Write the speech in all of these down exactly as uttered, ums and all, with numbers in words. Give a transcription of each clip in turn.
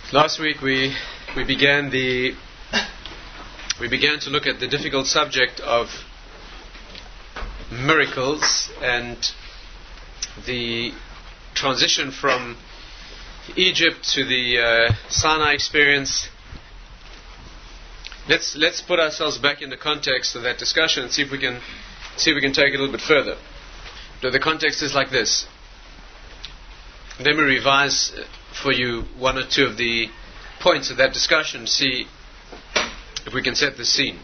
Last week we we began the we began to look at the difficult subject of miracles and the transition from Egypt to the uh, Sinai experience. Let's let's put ourselves back in the context of that discussion and see if we can see if we can take it a little bit further. So the context is like this. Let me revise for you one or two of the points of that discussion, see if we can set the scene.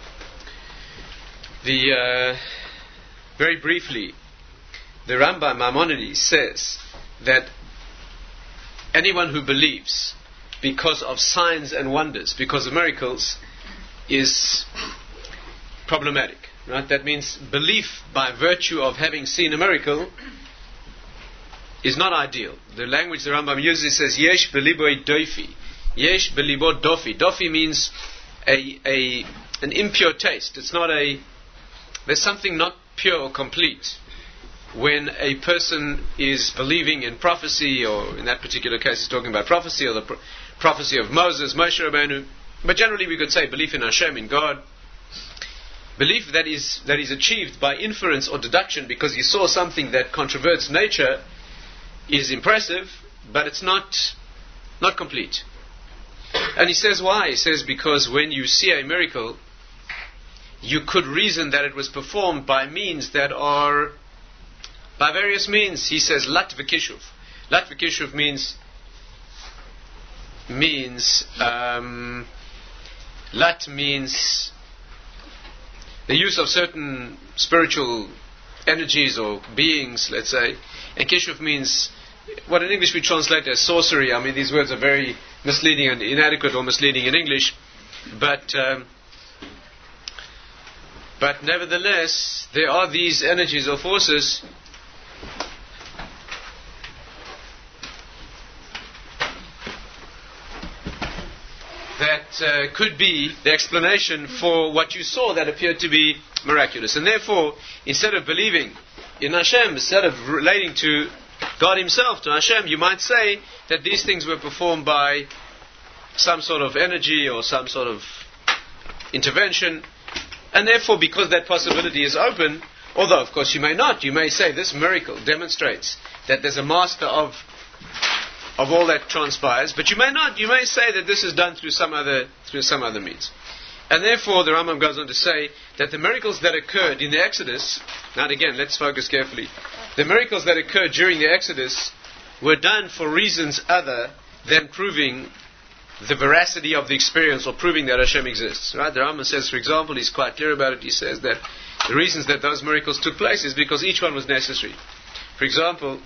The uh, very briefly, the Rambam Maimonides says that anyone who believes because of signs and wonders, because of miracles, is problematic. Right? That means belief by virtue of having seen a miracle is not ideal. The language the Rambam uses says yesh beliboi dofi. Yesh belibo dofi. Dofi means a, a an impure taste. It's not a there's something not pure or complete when a person is believing in prophecy, or in that particular case he's talking about prophecy, or the pro- prophecy of Moses, Moshe Rabbeinu. But generally we could say belief in Hashem, in God. Belief that is that is achieved by inference or deduction because you saw something that controverts nature is impressive, but it's not not complete. And he says why? He says because when you see a miracle, you could reason that it was performed by means that are, by various means. He says lat v'kishuv. Lat v'kishuv means, means, um, lat means the use of certain spiritual energies or beings, let's say, and kishuv means what in English we translate as sorcery. I mean, these words are very misleading and inadequate, or misleading in English, but um, but nevertheless, there are these energies or forces that uh, could be the explanation for what you saw that appeared to be miraculous. And therefore, instead of believing in Hashem, instead of relating to God Himself, to Hashem, you might say that these things were performed by some sort of energy or some sort of intervention. And therefore, because that possibility is open, although of course you may not, you may say this miracle demonstrates that there's a master of of all that transpires, but you may not, you may say that this is done through some other through some other means. And therefore the Rambam goes on to say that the miracles that occurred in the Exodus, now again let's focus carefully, the miracles that occurred during the Exodus were done for reasons other than proving the veracity of the experience or proving that Hashem exists. Right? The Rambam says, for example, he's quite clear about it, he says that the reasons that those miracles took place is because each one was necessary. For example,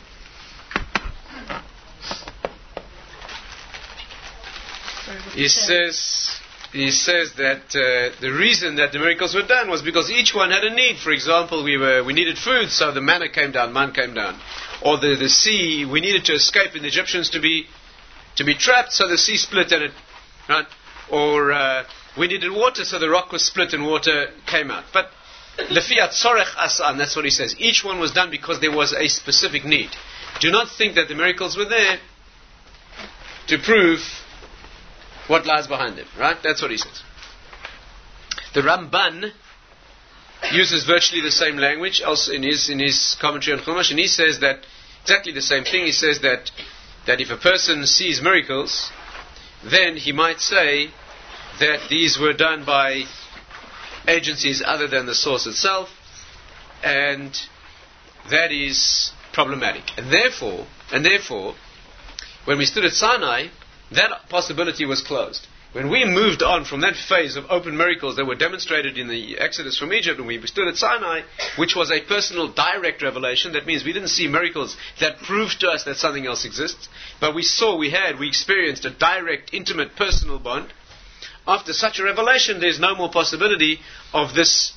He says, he says that uh, the reason that the miracles were done was because each one had a need. For example, we were we needed food, so the manna came down, man came down. Or the, the sea, we needed to escape and the Egyptians to be to be trapped, so the sea split and it, right? Or uh, we needed water, so the rock was split and water came out. But lefiat sorech asan, that's what he says. Each one was done because there was a specific need. Do not think that the miracles were there to prove what lies behind them, right? That's what he says. The Ramban uses virtually the same language also in his in his commentary on Chumash, and he says that exactly the same thing. He says that that if a person sees miracles, then he might say that these were done by agencies other than the source itself, and that is problematic. And therefore, and therefore, when we stood at Sinai, that possibility was closed. When we moved on from that phase of open miracles that were demonstrated in the Exodus from Egypt, and we stood at Sinai, which was a personal, direct revelation, that means we didn't see miracles that proved to us that something else exists, but we saw, we had, we experienced a direct, intimate, personal bond. After such a revelation, there's no more possibility of this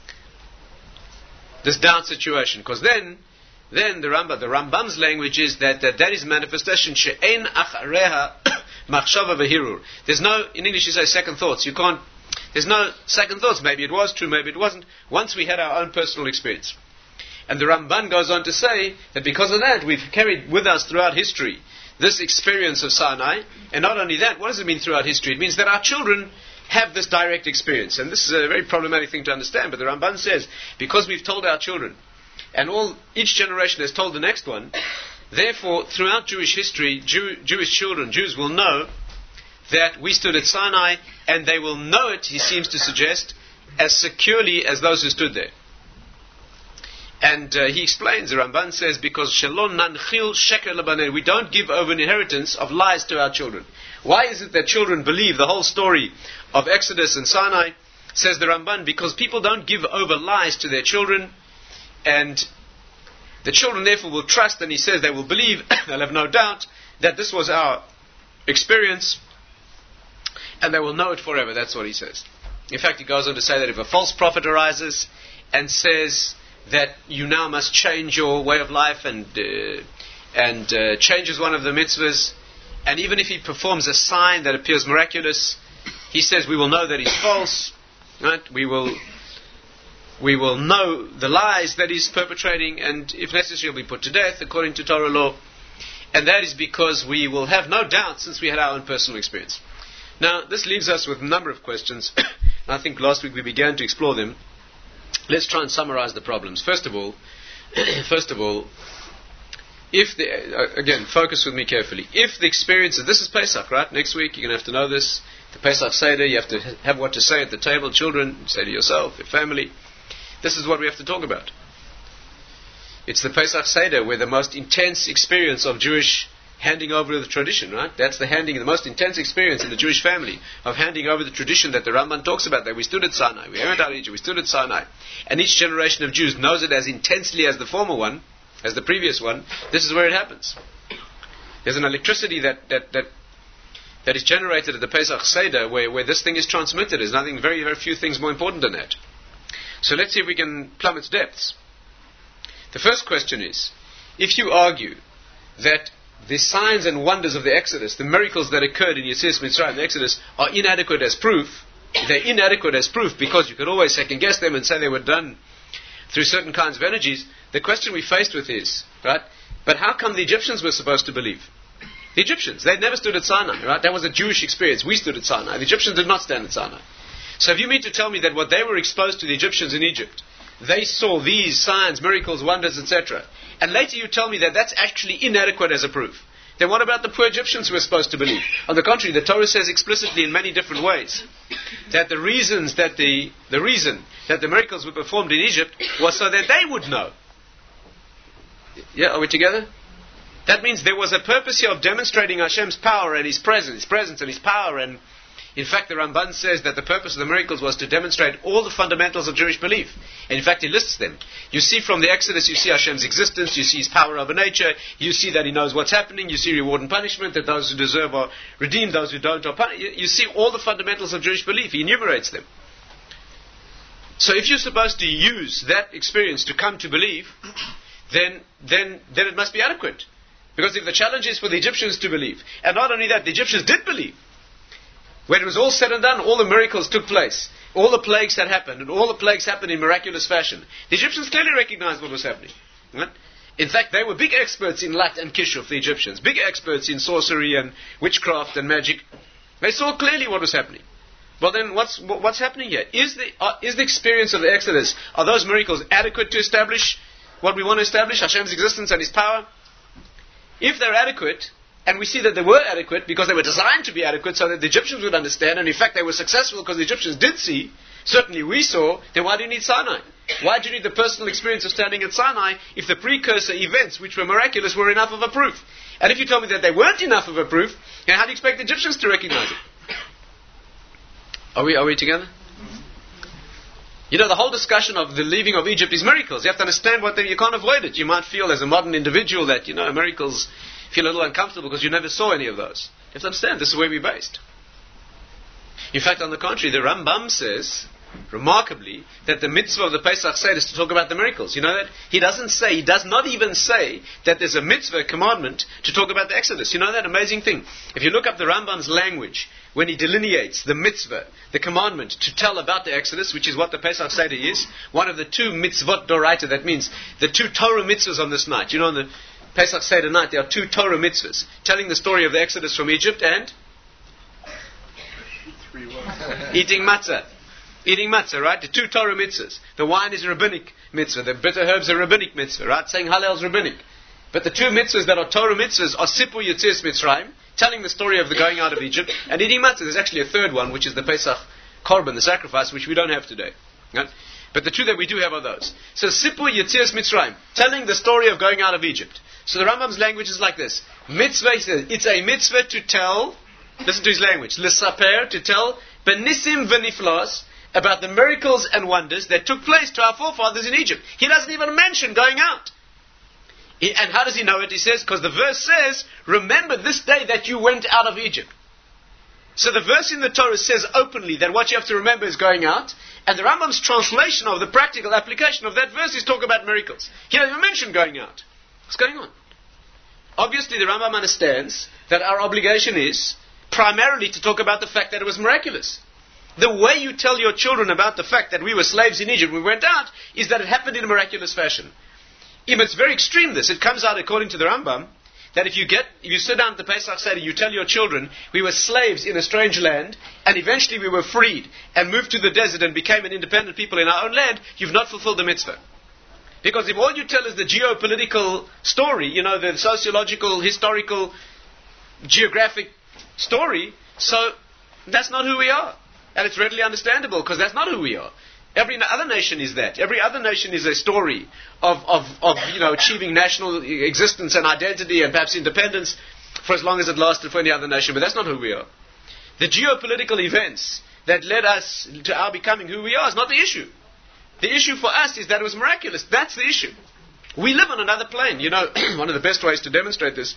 this doubt situation, because then Then the Rambam, the Rambam's language is that that, that is manifestation she'en achareha machshava v'hirur. There's no, in English you say second thoughts. You can't. There's no second thoughts. Maybe it was true, maybe it wasn't. Once we had our own personal experience, And the Ramban goes on to say that because of that, we've carried with us throughout history this experience of Sinai. And not only that, what does it mean throughout history? It means that our children have this direct experience. And this is a very problematic thing to understand, but the Ramban says, because we've told our children, and all each generation has told the next one, therefore, throughout Jewish history, Jew, Jewish children, Jews will know that we stood at Sinai, and they will know it, he seems to suggest, as securely as those who stood there. And uh, he explains, the Ramban says, because Shalom nanchil sheker lebanen, we don't give over an inheritance of lies to our children. Why is it that children believe the whole story of Exodus and Sinai? Says the Ramban, because people don't give over lies to their children, and the children therefore will trust, and he says they will believe, they'll have no doubt, that this was our experience, and they will know it forever. That's what he says. In fact, he goes on to say that if a false prophet arises and says that you now must change your way of life and uh, and uh, changes one of the mitzvahs, and even if he performs a sign that appears miraculous, he says we will know that he's false. Right? We will we will know the lies that he's perpetrating, and if necessary, he'll be put to death according to Torah law. And that is because we will have no doubt, since we had our own personal experience. Now, this leaves us with a number of questions. I think last week we began to explore them. Let's try and summarize the problems. First of all, first of all, if the uh, again, focus with me carefully. If the experience of this is Pesach, right? Next week you're going to have to know this. The Pesach Seder, you have to have what to say at the table. Children, say to yourself, your family. This is what we have to talk about. It's the Pesach Seder where the most intense experience of Jewish handing over the tradition, right? That's the handing, the most intense experience in the Jewish family of handing over the tradition that the Ramban talks about, that we stood at Sinai, we went out of Egypt, we stood at Sinai. And each generation of Jews knows it as intensely as the former one, as the previous one. This is where it happens. There's an electricity that that that, that is generated at the Pesach Seder where, where this thing is transmitted. There's nothing, very, very few things more important than that. So let's see if we can plumb its depths. The first question is, if you argue that the signs and wonders of the Exodus, the miracles that occurred in Yetzias Mitzrayim, the Exodus, are inadequate as proof, they're inadequate as proof because you could always second guess them and say they were done through certain kinds of energies, the question we're faced with is, right, but how come the Egyptians were supposed to believe? The Egyptians, they'd never stood at Sinai, right? That was a Jewish experience. We stood at Sinai. The Egyptians did not stand at Sinai. So if you mean to tell me that what they were exposed to the Egyptians in Egypt, they saw these signs, miracles, wonders, et cetera, and later you tell me that that's actually inadequate as a proof, then what about the poor Egyptians who were supposed to believe? On the contrary, the Torah says explicitly in many different ways that the reasons that the the reason that the miracles were performed in Egypt was so that they would know. Yeah, are we together? That means there was a purpose here of demonstrating Hashem's power and His presence, His presence and His power. And in fact, the Ramban says that the purpose of the miracles was to demonstrate all the fundamentals of Jewish belief. And in fact, he lists them. You see from the Exodus, you see Hashem's existence, you see His power over nature, you see that He knows what's happening, you see reward and punishment, that those who deserve are redeemed, those who don't are punished. You see all the fundamentals of Jewish belief. He enumerates them. So if you're supposed to use that experience to come to believe, then, then, then it must be adequate. Because if the challenge is for the Egyptians to believe, and not only that, the Egyptians did believe. When it was all said and done, all the miracles took place. All the plagues that happened, and all the plagues happened in miraculous fashion. The Egyptians clearly recognized what was happening. Right? In fact, they were big experts in Lat and Kishuf, the Egyptians. Big experts in sorcery and witchcraft and magic. They saw clearly what was happening. Well then, what's what's happening here? Is the uh, is the experience of the Exodus, are those miracles adequate to establish what we want to establish, Hashem's existence and His power? If they're adequate, and we see that they were adequate because they were designed to be adequate so that the Egyptians would understand, and in fact they were successful because the Egyptians did see, certainly we saw, then why do you need Sinai? Why do you need the personal experience of standing at Sinai if the precursor events, which were miraculous, were enough of a proof? And if you tell me that they weren't enough of a proof, then how do you expect the Egyptians to recognize it? Are we, are we together? You know, the whole discussion of the leaving of Egypt is miracles. You have to understand what they, you can't avoid it. You might feel as a modern individual that, you know, miracles, feel a little uncomfortable because you never saw any of those. You have to understand, this is where we're based. In fact, on the contrary, the Rambam says, remarkably, that the mitzvah of the Pesach Seder is to talk about the miracles. You know that? He doesn't say, he does not even say that there's a mitzvah, commandment, to talk about the Exodus. You know that amazing thing? If you look up the Rambam's language, when he delineates the mitzvah, the commandment, to tell about the Exodus, which is what the Pesach Seder is, one of the two mitzvot doraita, that means the two Torah mitzvahs on this night. You know, on the Pesach Seder night, there are two Torah mitzvahs, telling the story of the Exodus from Egypt and eating matzah. Eating matzah, right? The two Torah mitzvahs. The wine is a rabbinic mitzvah. The bitter herbs are a rabbinic mitzvah, right? Saying Hallel is rabbinic. But the two mitzvahs that are Torah mitzvahs are Sipur Yetzias Mitzrayim, telling the story of the going out of Egypt, and eating matzah. There's actually a third one, which is the Pesach Korban, the sacrifice, which we don't have today. Right? But the two that we do have are those. So Sipur Yetzias Mitzrayim, telling the story of going out of Egypt. So the Rambam's language is like this. Mitzvah, he says, it's a mitzvah to tell, listen to his language, L'saper, to tell, Benissim v'niflos, about the miracles and wonders that took place to our forefathers in Egypt. He doesn't even mention going out. He, and how does he know it? He says, because the verse says, remember this day that you went out of Egypt. So the verse in the Torah says openly that what you have to remember is going out, and the Rambam's translation of the practical application of that verse is talk about miracles. He doesn't even mention going out. What's going on? Obviously the Rambam understands that our obligation is primarily to talk about the fact that it was miraculous. The way you tell your children about the fact that we were slaves in Egypt when we went out is that it happened in a miraculous fashion. If it's very extreme this, it comes out according to the Rambam that if you get, if you sit down at the Pesach Seder, you tell your children we were slaves in a strange land and eventually we were freed and moved to the desert and became an independent people in our own land, you've not fulfilled the mitzvah. Because if all you tell is the geopolitical story, you know, the sociological, historical, geographic story, so that's not who we are. And it's readily understandable because that's not who we are. Every other nation is that. Every other nation is a story of, of, of you know, achieving national existence and identity and perhaps independence for as long as it lasted for any other nation. But that's not who we are. The geopolitical events that led us to our becoming who we are is not the issue. The issue for us is that it was miraculous. That's the issue. We live on another plane. You know, one of the best ways to demonstrate this,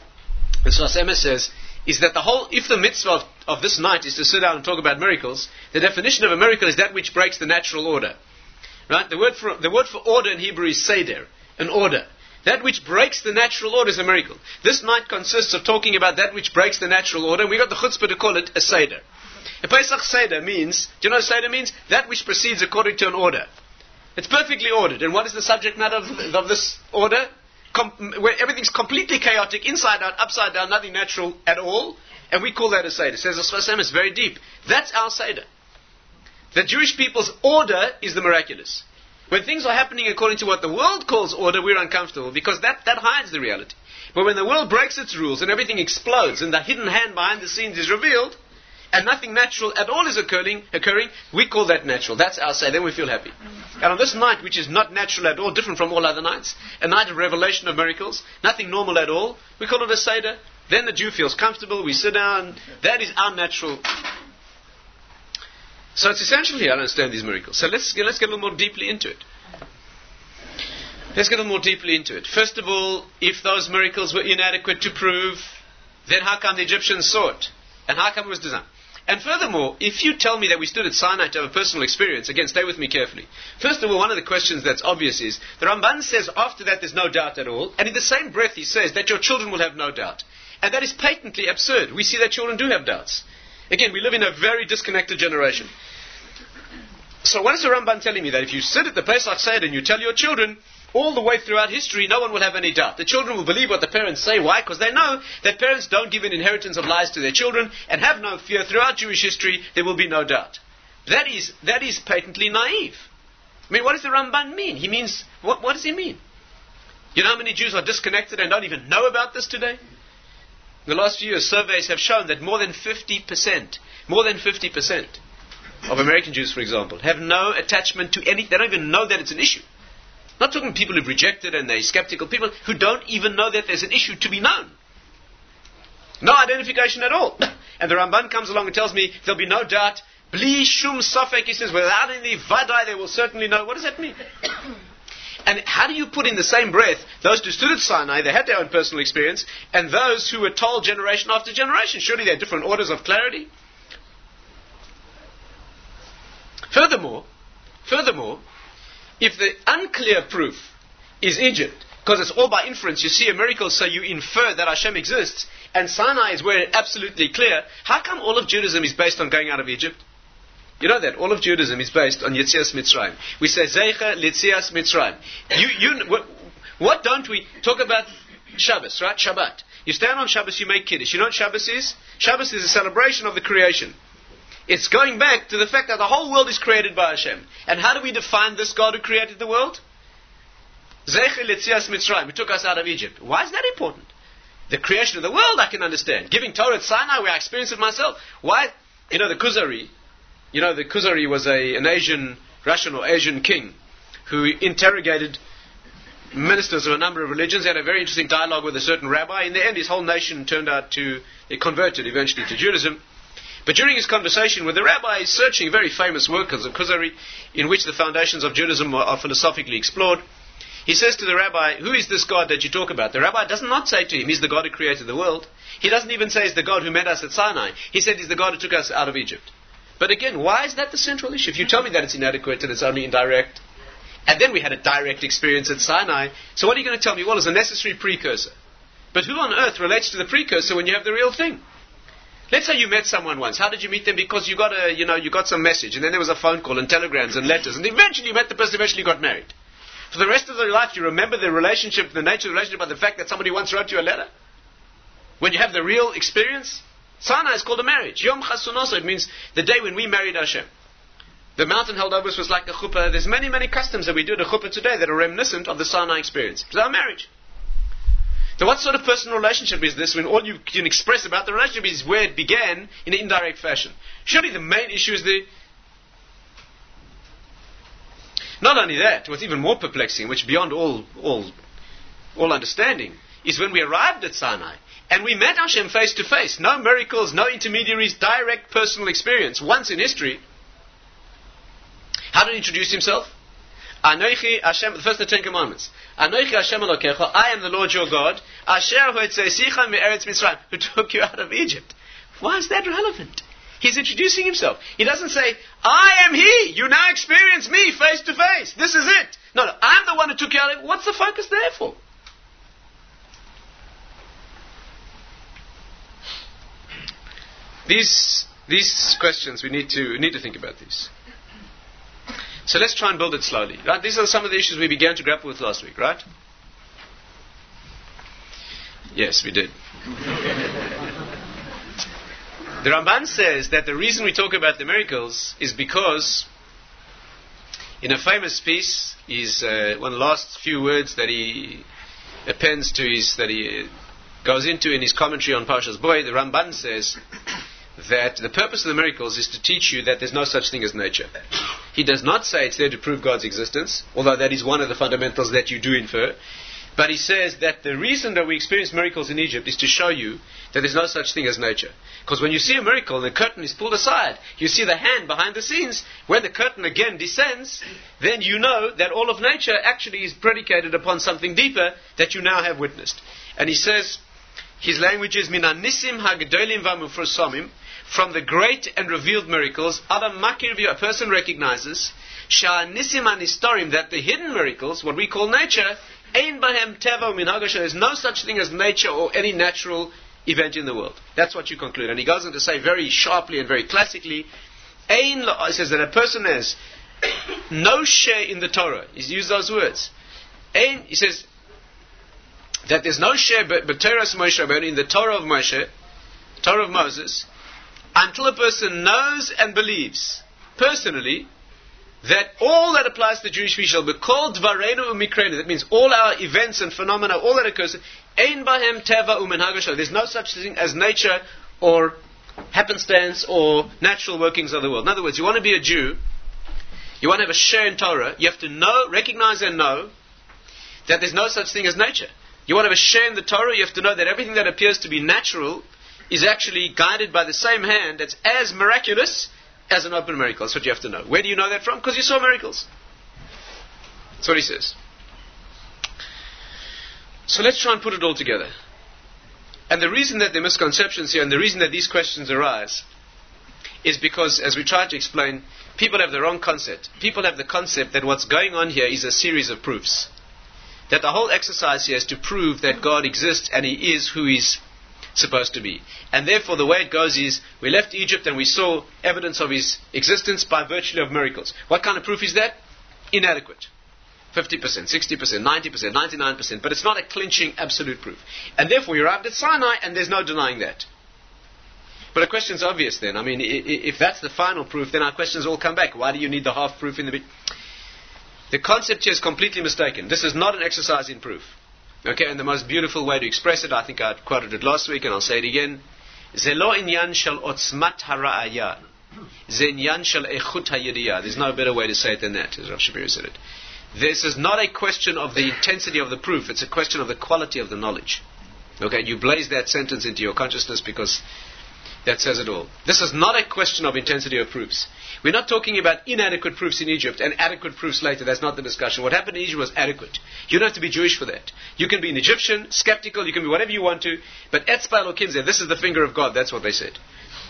as Sfas Emes says, is that the whole, if the mitzvah of, of this night is to sit down and talk about miracles, the definition of a miracle is that which breaks the natural order. Right? The word for, the word for order in Hebrew is seder, an order. That which breaks the natural order is a miracle. This night consists of talking about that which breaks the natural order, and we got the chutzpah to call it a seder. A Pesach Seder means, do you know what Seder means? That which proceeds according to an order. It's perfectly ordered. And what is the subject matter of, of this order? Com- where everything's completely chaotic, inside out, upside down, nothing natural at all. And we call that a Seder. It says Sfas Emes, very deep. That's our Seder. The Jewish people's order is the miraculous. When things are happening according to what the world calls order, we're uncomfortable because that, that hides the reality. But when the world breaks its rules and everything explodes and the hidden hand behind the scenes is revealed, and nothing natural at all is occurring, occurring, we call that natural. That's our say. Then we feel happy. And on this night, which is not natural at all, different from all other nights, a night of revelation of miracles, nothing normal at all, we call it a Seder. Then the Jew feels comfortable, we sit down. That is our natural. So it's essential here, I understand these miracles. So let's, let's get a little more deeply into it. Let's get a little more deeply into it. First of all, if those miracles were inadequate to prove, then how come the Egyptians saw it? And how come it was designed? And furthermore, if you tell me that we stood at Sinai to have a personal experience, again, stay with me carefully. First of all, one of the questions that's obvious is, the Ramban says after that there's no doubt at all, and in the same breath he says that your children will have no doubt. And that is patently absurd. We see that children do have doubts. Again, we live in a very disconnected generation. So what is the Ramban telling me? That if you sit at the Pesach Seder and you tell your children, all the way throughout history, no one will have any doubt. The children will believe what the parents say. Why? Because they know that parents don't give an inheritance of lies to their children and have no fear. Throughout Jewish history, there will be no doubt. That is that is patently naive. I mean, what does the Ramban mean? He means, what, what does he mean? You know how many Jews are disconnected and don't even know about this today? In the last few years, surveys have shown that more than fifty percent, more than fifty percent of American Jews, for example, have no attachment to any, they don't even know that it's an issue. Not talking people who've rejected and they're skeptical, people who don't even know that there's an issue to be known. No identification at all. And the Ramban comes along and tells me there'll be no doubt. Bli shum safek, he says, without any vadai, they will certainly know. What does that mean? And how do you put in the same breath those who stood at Sinai, they had their own personal experience, and those who were told generation after generation? Surely there are different orders of clarity. Furthermore, furthermore, if the unclear proof is Egypt, because it's all by inference, you see a miracle, so you infer that Hashem exists, and Sinai is where it's absolutely clear, how come all of Judaism is based on going out of Egypt? You know that all of Judaism is based on Yetzias Mitzrayim. We say Zeicha Yetzias Mitzrayim. You, you, what, what don't we talk about? Shabbos, right? Shabbat. You stand on Shabbos, you make Kiddush. You know what Shabbos is? Shabbos is a celebration of the creation. It's going back to the fact that the whole world is created by Hashem. And how do we define this God who created the world? Zecher Letzias Mitzrayim. He took us out of Egypt. Why is that important? The creation of the world I can understand. Giving Torah at Sinai, where I experienced it myself. Why? You know, the Kuzari, you know, the Kuzari was a, an Asian, Russian or Asian king who interrogated ministers of a number of religions. He had a very interesting dialogue with a certain rabbi. In the end, his whole nation turned out to, it converted eventually to Judaism. But during his conversation with the rabbi, he's searching very famous works of Kuzari, in which the foundations of Judaism are, are philosophically explored. He says to the rabbi, who is this God that you talk about? The rabbi does not say to him, he's the God who created the world. He doesn't even say he's the God who met us at Sinai. He said he's the God who took us out of Egypt. But again, why is that the central issue? If you tell me that it's inadequate and it's only indirect, and then we had a direct experience at Sinai, so what are you going to tell me? Well, it's a necessary precursor. But who on earth relates to the precursor when you have the real thing? Let's say you met someone once. How did you meet them? Because you got a, you know, you got some message, and then there was a phone call and telegrams and letters, and eventually you met the person, eventually got married. For the rest of your life, you remember the relationship, the nature of the relationship by the fact that somebody once wrote you a letter? When you have the real experience? Sinai is called a marriage. Yom Chasunoso, it means the day when we married Hashem. The mountain held over us was like a chuppah. There's many, many customs that we do at a chuppah today that are reminiscent of the Sinai experience. It's our marriage. So what sort of personal relationship is this when all you can express about the relationship is where it began in an indirect fashion? Surely the main issue is the... Not only that, what's even more perplexing, which beyond all, all, all understanding, is when we arrived at Sinai and we met Hashem face to face. No miracles, no intermediaries, direct personal experience. Once in history. How did he introduce himself? Anochi Hashem, the first of the Ten Commandments. Anochi Hashem Elokecha, I am the Lord your God, Asher hoetzesicha me'eretz Mitzrayim, who took you out of Egypt. Why is that relevant? He's introducing himself. He doesn't say, I am he, you now experience me face to face. This is it. No, no, I'm the one who took you out of Egypt. What's the focus there for? These these questions, we need to we need to think about these. So let's try and build it slowly. Right? These are some of the issues we began to grapple with last week, right? Yes, we did. The Ramban says that the reason we talk about the miracles is because in a famous piece, is uh, one of the last few words that he appends to his, that he goes into in his commentary on Parshas Bo, the Ramban says that the purpose of the miracles is to teach you that there's no such thing as nature. He does not say it's there to prove God's existence, although that is one of the fundamentals that you do infer. But he says that the reason that we experience miracles in Egypt is to show you that there's no such thing as nature. Because when you see a miracle and the curtain is pulled aside, you see the hand behind the scenes. When the curtain again descends, then you know that all of nature actually is predicated upon something deeper that you now have witnessed. And he says, his language is Minanissim hagdolim v'mufrosamim, from the great and revealed miracles, Adam makir, a person recognizes, sha'anissim anistorim, that the hidden miracles, what we call nature, ein bahem teva u'minhag, there's no such thing as nature or any natural event in the world. That's what you conclude. And he goes on to say very sharply and very classically, ein, he says that a person has no share in the Torah. He's used those words. Ein, he says that there's no share but Torah's Moshe Rabbeinu, in the Torah of Moshe, Torah of Moses, until a person knows and believes personally that all that applies to the Jewish people shall be called Dvarenu u'Mikrenu. That means all our events and phenomena, all that occurs, ein bahem teva u'menhag. There's no such thing as nature or happenstance or natural workings of the world. In other words, you want to be a Jew, you want to have a share in Torah, you have to know, recognize and know that there's no such thing as nature. You want to have a share in the Torah, you have to know that everything that appears to be natural is actually guided by the same hand that's as miraculous as an open miracle. That's what you have to know. Where do you know that from? Because you saw miracles. That's what he says. So let's try and put it all together. And the reason that there are misconceptions here and the reason that these questions arise is because, as we tried to explain, people have the wrong concept. People have the concept that what's going on here is a series of proofs. That the whole exercise here is to prove that God exists and He is who He's supposed to be. And therefore the way it goes is, we left Egypt and we saw evidence of His existence by virtue of miracles. What kind of proof is that? Inadequate. fifty percent, sixty percent, ninety percent, ninety-nine percent, but it's not a clinching absolute proof. And therefore you arrived at Sinai, and there's no denying that. But the question's obvious then. I mean, if that's the final proof, then our questions all come back. Why do you need the half proof in the beginning? The concept here is completely mistaken. This is not an exercise in proof. Okay, and the most beautiful way to express it, I think I quoted it last week, and I'll say it again. Ze lo inyan shel otzmat hara'aya. Ze inyan shel echut hayediyah. There's no better way to say it than that, as Rav Shapiro said it. This is not a question of the intensity of the proof. It's a question of the quality of the knowledge. Okay, you blaze that sentence into your consciousness because that says it all. This is not a question of intensity of proofs. We're not talking about inadequate proofs in Egypt and adequate proofs later. That's not the discussion. What happened in Egypt was adequate. You don't have to be Jewish for that. You can be an Egyptian, skeptical, you can be whatever you want to, but Etzba Elokim said, this is the finger of God. That's what they said.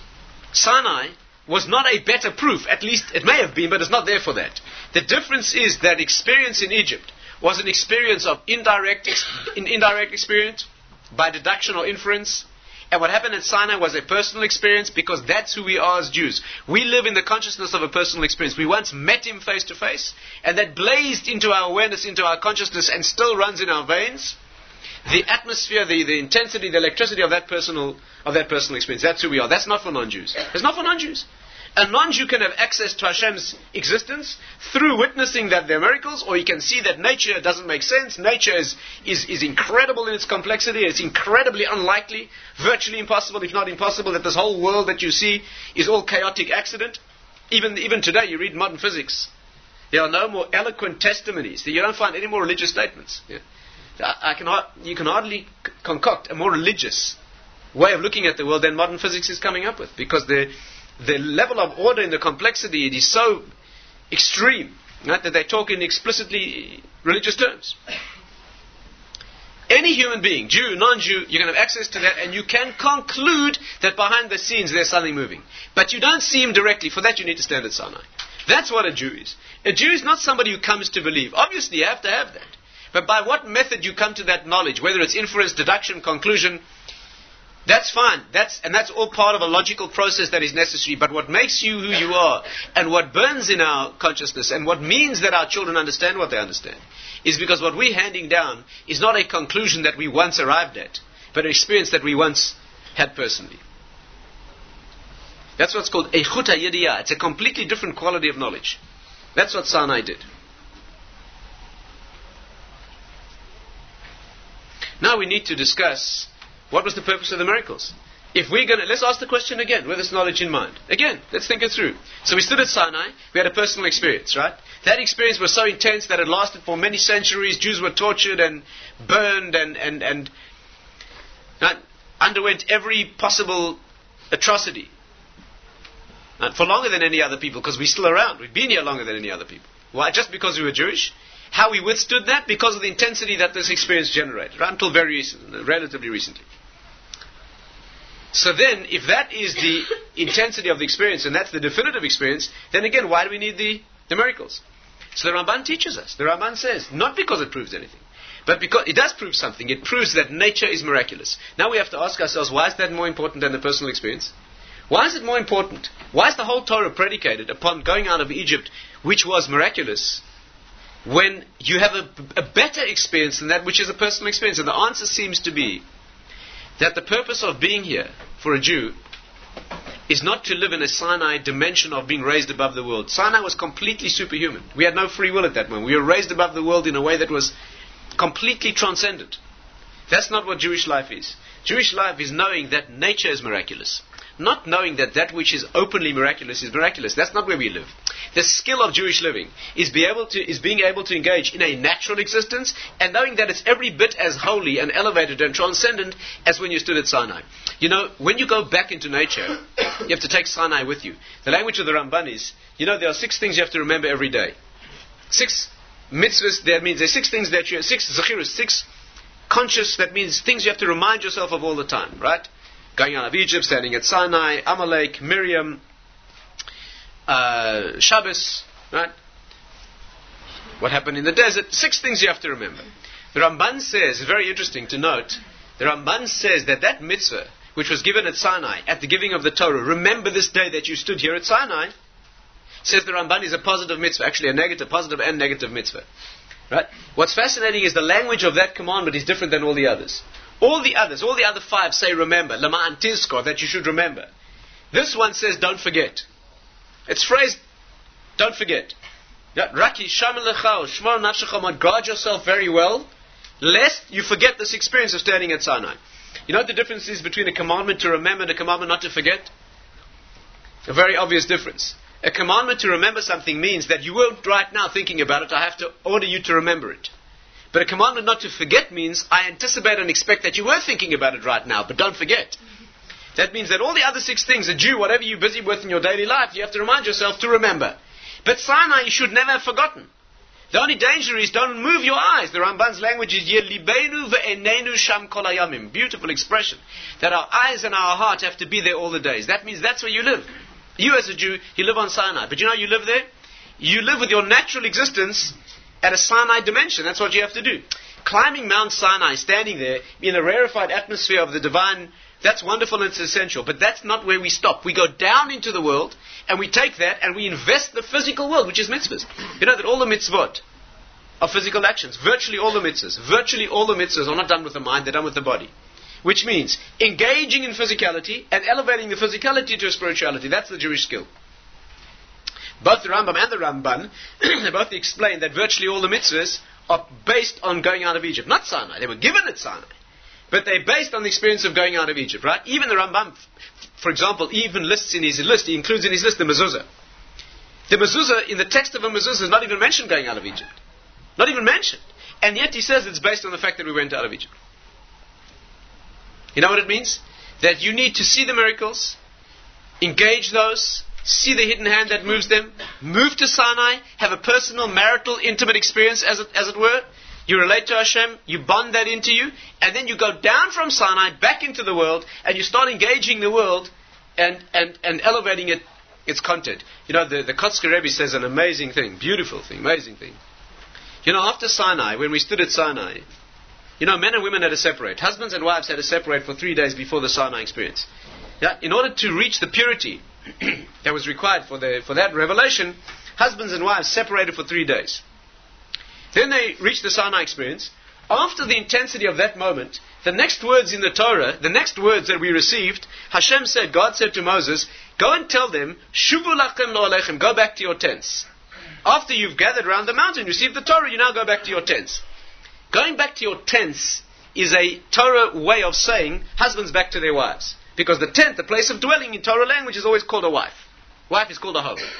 Sinai was not a better proof. At least it may have been, but it's not there for that. The difference is that experience in Egypt was an experience of indirect, ex- in indirect experience, by deduction or inference. And what happened at Sinai was a personal experience, because that's who we are as Jews. We live in the consciousness of a personal experience. We once met him face to face, and that blazed into our awareness, into our consciousness, and still runs in our veins. The atmosphere, the, the intensity, the electricity of that personal of that personal experience. That's who we are. That's not for non-Jews. It's not for non-Jews. A non-Jew can have access to Hashem's existence through witnessing that there are miracles, or he can see that nature doesn't make sense. Nature is, is, is incredible in its complexity. It's incredibly unlikely, virtually impossible, if not impossible, that this whole world that you see is all chaotic accident. Even, even today, you read modern physics. There are no more eloquent testimonies. You don't find any more religious statements. Yeah. I, I can, you can hardly c- concoct a more religious way of looking at the world than modern physics is coming up with, because the The level of order in the complexity, it is so extreme, right, that they talk in explicitly religious terms. Any human being, Jew, non-Jew, you can have access to that, and you can conclude that behind the scenes there's something moving. But you don't see him directly. For that you need to stand at Sinai. That's what a Jew is. A Jew is not somebody who comes to believe. Obviously you have to have that. But by what method you come to that knowledge, whether it's inference, deduction, conclusion, that's fine. That's, and that's all part of a logical process that is necessary. But what makes you who you are, and what burns in our consciousness, and what means that our children understand what they understand, is because what we're handing down is not a conclusion that we once arrived at, but an experience that we once had personally. That's what's called Eichut HaYediyah. It's a completely different quality of knowledge. That's what Sinai did. Now we need to discuss, what was the purpose of the miracles? If we're going to, let's ask the question again, with this knowledge in mind. Again, let's think it through. So we stood at Sinai, we had a personal experience, right? That experience was so intense that it lasted for many centuries. Jews were tortured and burned and, and, and uh, underwent every possible atrocity. Uh, for longer than any other people, because we're still around. We've been here longer than any other people. Why? Just because we were Jewish? How we withstood that? Because of the intensity that this experience generated, right? Until very recent, relatively recently. So then, if that is the intensity of the experience, and that's the definitive experience, then again, why do we need the, the miracles? So the Ramban teaches us. The Ramban says, not because it proves anything, but because it does prove something. It proves that nature is miraculous. Now we have to ask ourselves, why is that more important than the personal experience? Why is it more important? Why is the whole Torah predicated upon going out of Egypt, which was miraculous, when you have a, a better experience than that, which is a personal experience? And the answer seems to be that the purpose of being here for a Jew is not to live in a Sinai dimension of being raised above the world. Sinai was completely superhuman. We had no free will at that moment. We were raised above the world in a way that was completely transcendent. That's not what Jewish life is. Jewish life is knowing that nature is miraculous. Not knowing that that which is openly miraculous is miraculous. That's not where we live. The skill of Jewish living is be able to is being able to engage in a natural existence, and knowing that it's every bit as holy and elevated and transcendent as when you stood at Sinai. You know, when you go back into nature, you have to take Sinai with you. The language of the Ramban is, you know, there are six things you have to remember every day. Six mitzvahs, that means there's six things that you, six zechirus, six conscious, that means things you have to remind yourself of all the time, right? Going out of Egypt, standing at Sinai, Amalek, Miriam, uh, Shabbos, right? What happened in the desert? Six things you have to remember. The Ramban says, it's very interesting to note, the Ramban says that that mitzvah, which was given at Sinai, at the giving of the Torah, remember this day that you stood here at Sinai, says the Ramban is a positive mitzvah, actually a negative, positive and negative mitzvah. Right? What's fascinating is the language of that commandment is different than all the others. All the others, all the other five say remember, lama'an tizkor, that you should remember. This one says don't forget. It's phrased, don't forget. Raki shamil lecha, shmor nafshecha, guard yourself very well, lest you forget this experience of standing at Sinai. You know what the difference is between a commandment to remember and a commandment not to forget? A very obvious difference. A commandment to remember something means that you weren't right now thinking about it, I have to order you to remember it. But a commandment not to forget means I anticipate and expect that you were thinking about it right now, but don't forget. That means that all the other six things, a Jew, whatever you're busy with in your daily life, you have to remind yourself to remember. But Sinai you should never have forgotten. The only danger is don't move your eyes. The Ramban's language is Ye libenu ve'enenu sham kol hayamim. Beautiful expression. That our eyes and our heart have to be there all the days. That means that's where you live. You as a Jew, you live on Sinai. But you know you live there? You live with your natural existence at a Sinai dimension. That's what you have to do. Climbing Mount Sinai, standing there in a rarefied atmosphere of the divine, that's wonderful and it's essential. But that's not where we stop. We go down into the world and we take that and we invest the physical world, which is mitzvahs. You know that all the mitzvot are physical actions. Virtually all the mitzvahs. Virtually all the mitzvahs are not done with the mind, they're done with the body. Which means engaging in physicality and elevating the physicality to a spirituality. That's the Jewish skill. Both the Rambam and the Ramban, they both explain that virtually all the mitzvahs are based on going out of Egypt. Not Sinai. They were given at Sinai. But they're based on the experience of going out of Egypt, right? Even the Rambam, for example, even lists in his list, he includes in his list the mezuzah. The mezuzah, in the text of a mezuzah, is not even mentioned going out of Egypt. Not even mentioned. And yet he says it's based on the fact that we went out of Egypt. You know what it means? That you need to see the miracles, engage those, see the hidden hand that moves them, move to Sinai, have a personal, marital, intimate experience, as it, as it were. You relate to Hashem, you bond that into you, and then you go down from Sinai back into the world, and you start engaging the world and, and, and elevating it, its content. You know, the, the Kotzker Rebbe says an amazing thing, beautiful thing, amazing thing. You know, after Sinai, when we stood at Sinai, you know, men and women had to separate. Husbands and wives had to separate for three days before the Sinai experience. Yeah? In order to reach the purity that was required for, the, for that revelation, husbands and wives separated for three days. Then they reached the Sinai experience. After the intensity of that moment, the next words in the Torah, the next words that we received, Hashem said, God said to Moses, go and tell them, Shuvu lachem lo alechem, go back to your tents. After you've gathered around the mountain, received the Torah, you now go back to your tents. Going back to your tents is a Torah way of saying husbands back to their wives. Because the tent, the place of dwelling in Torah language, is always called a wife. Wife is called a home.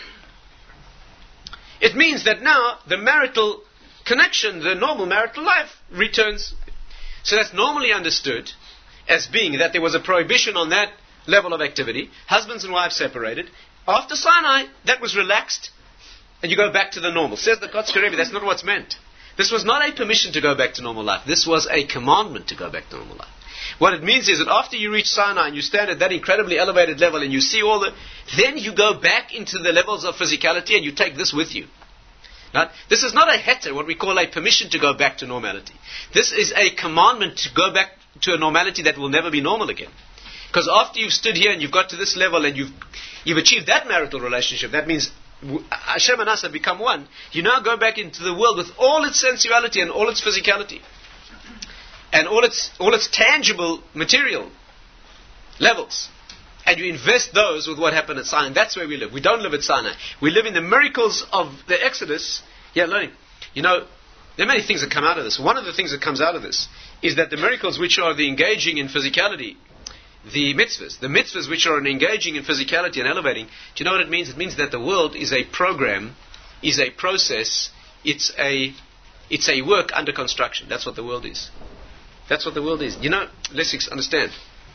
It means that now the marital connection, the normal marital life, returns. So that's normally understood as being that there was a prohibition on that level of activity. Husbands and wives separated. After Sinai, that was relaxed, and you go back to the normal. Says the Kotzker Rebbe, that's not what's meant. This was not a permission to go back to normal life. This was a commandment to go back to normal life. What it means is that after you reach Sinai and you stand at that incredibly elevated level and you see all the... Then you go back into the levels of physicality and you take this with you. Now, this is not a heter, what we call a permission to go back to normality. This is a commandment to go back to a normality that will never be normal again. Because after you've stood here and you've got to this level and you've you've achieved that marital relationship, that means Hashem and us have become one. You now go back into the world with all its sensuality and all its physicality. And all its all its tangible material levels. And you invest those with what happened at Sinai. That's where we live. We don't live at Sinai. We live in the miracles of the Exodus. Yeah, learning. You know, there are many things that come out of this. One of the things that comes out of this is that the miracles which are the engaging in physicality, the mitzvahs, the mitzvahs which are engaging in physicality and elevating, do you know what it means? It means that the world is a program, is a process, it's a, it's a work under construction. That's what the world is. That's what the world is. You know, let's understand.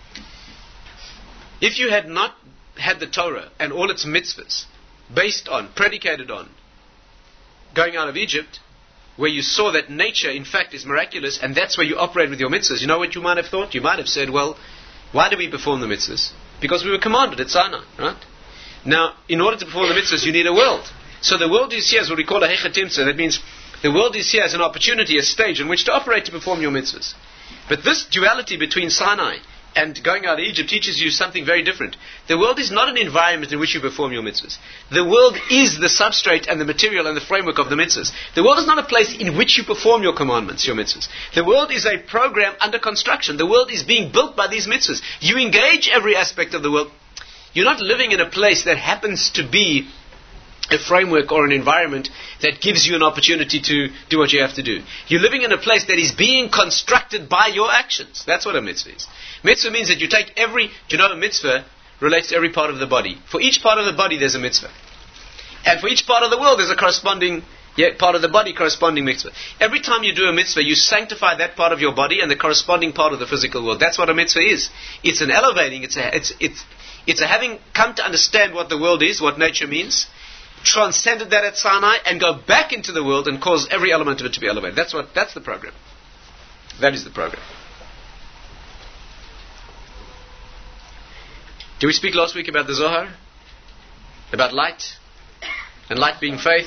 If you had not had the Torah and all its mitzvahs based on, predicated on, going out of Egypt, where you saw that nature, in fact, is miraculous, and that's where you operate with your mitzvahs, you know what you might have thought? You might have said, well, why do we perform the mitzvahs? Because we were commanded at Sinai, right? Now, in order to perform the mitzvahs, you need a world. So the world is here as what we call a hechatimtza. That means the world is here as an opportunity, a stage in which to operate to perform your mitzvahs. But this duality between Sinai and going out of Egypt teaches you something very different. The world is not an environment in which you perform your mitzvahs. The world is the substrate and the material and the framework of the mitzvahs. The world is not a place in which you perform your commandments, your mitzvahs. The world is a program under construction. The world is being built by these mitzvahs. You engage every aspect of the world. You're not living in a place that happens to be a framework or an environment that gives you an opportunity to do what you have to do. You're living in a place that is being constructed by your actions. That's what a mitzvah is. Mitzvah means that you take every, do you know a mitzvah relates to every part of the body. For each part of the body there's a mitzvah. And for each part of the world there's a corresponding yeah, part of the body corresponding mitzvah. Every time you do a mitzvah you sanctify that part of your body and the corresponding part of the physical world. That's what a mitzvah is. It's an elevating, it's a, it's, it's, it's a having come to understand what the world is, what nature means, transcended that at Sinai and go back into the world and cause every element of it to be elevated. That's what. That's the program. That is the program. Did we speak last week about the Zohar? About light? And light being faith?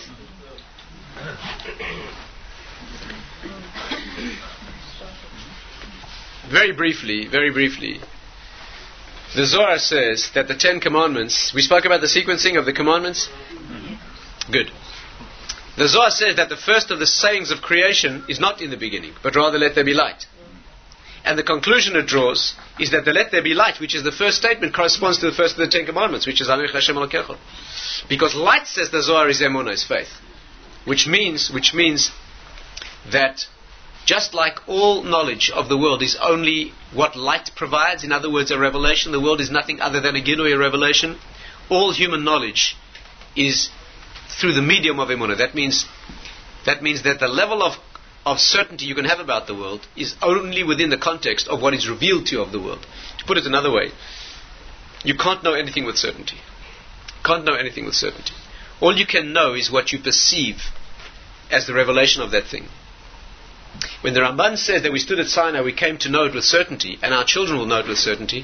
Very briefly, very briefly. The Zohar says that the Ten Commandments, we spoke about the sequencing of the commandments. Good. The Zohar says that the first of the sayings of creation is not in the beginning, but rather let there be light. And the conclusion it draws is that the let there be light, which is the first statement, corresponds to the first of the Ten Commandments, which is Anochi Hashem Elokecha. Because light, says the Zohar, is emunah, is faith. Which means, which means that just like all knowledge of the world is only what light provides, in other words, a revelation, the world is nothing other than a ginui, a revelation, all human knowledge is through the medium of emunah. That means, that means that the level of, of certainty you can have about the world is only within the context of what is revealed to you of the world. To put it another way, you can't know anything with certainty. Can't know anything with certainty. All you can know is what you perceive as the revelation of that thing. When the Ramban says that we stood at Sinai, we came to know it with certainty, and our children will know it with certainty,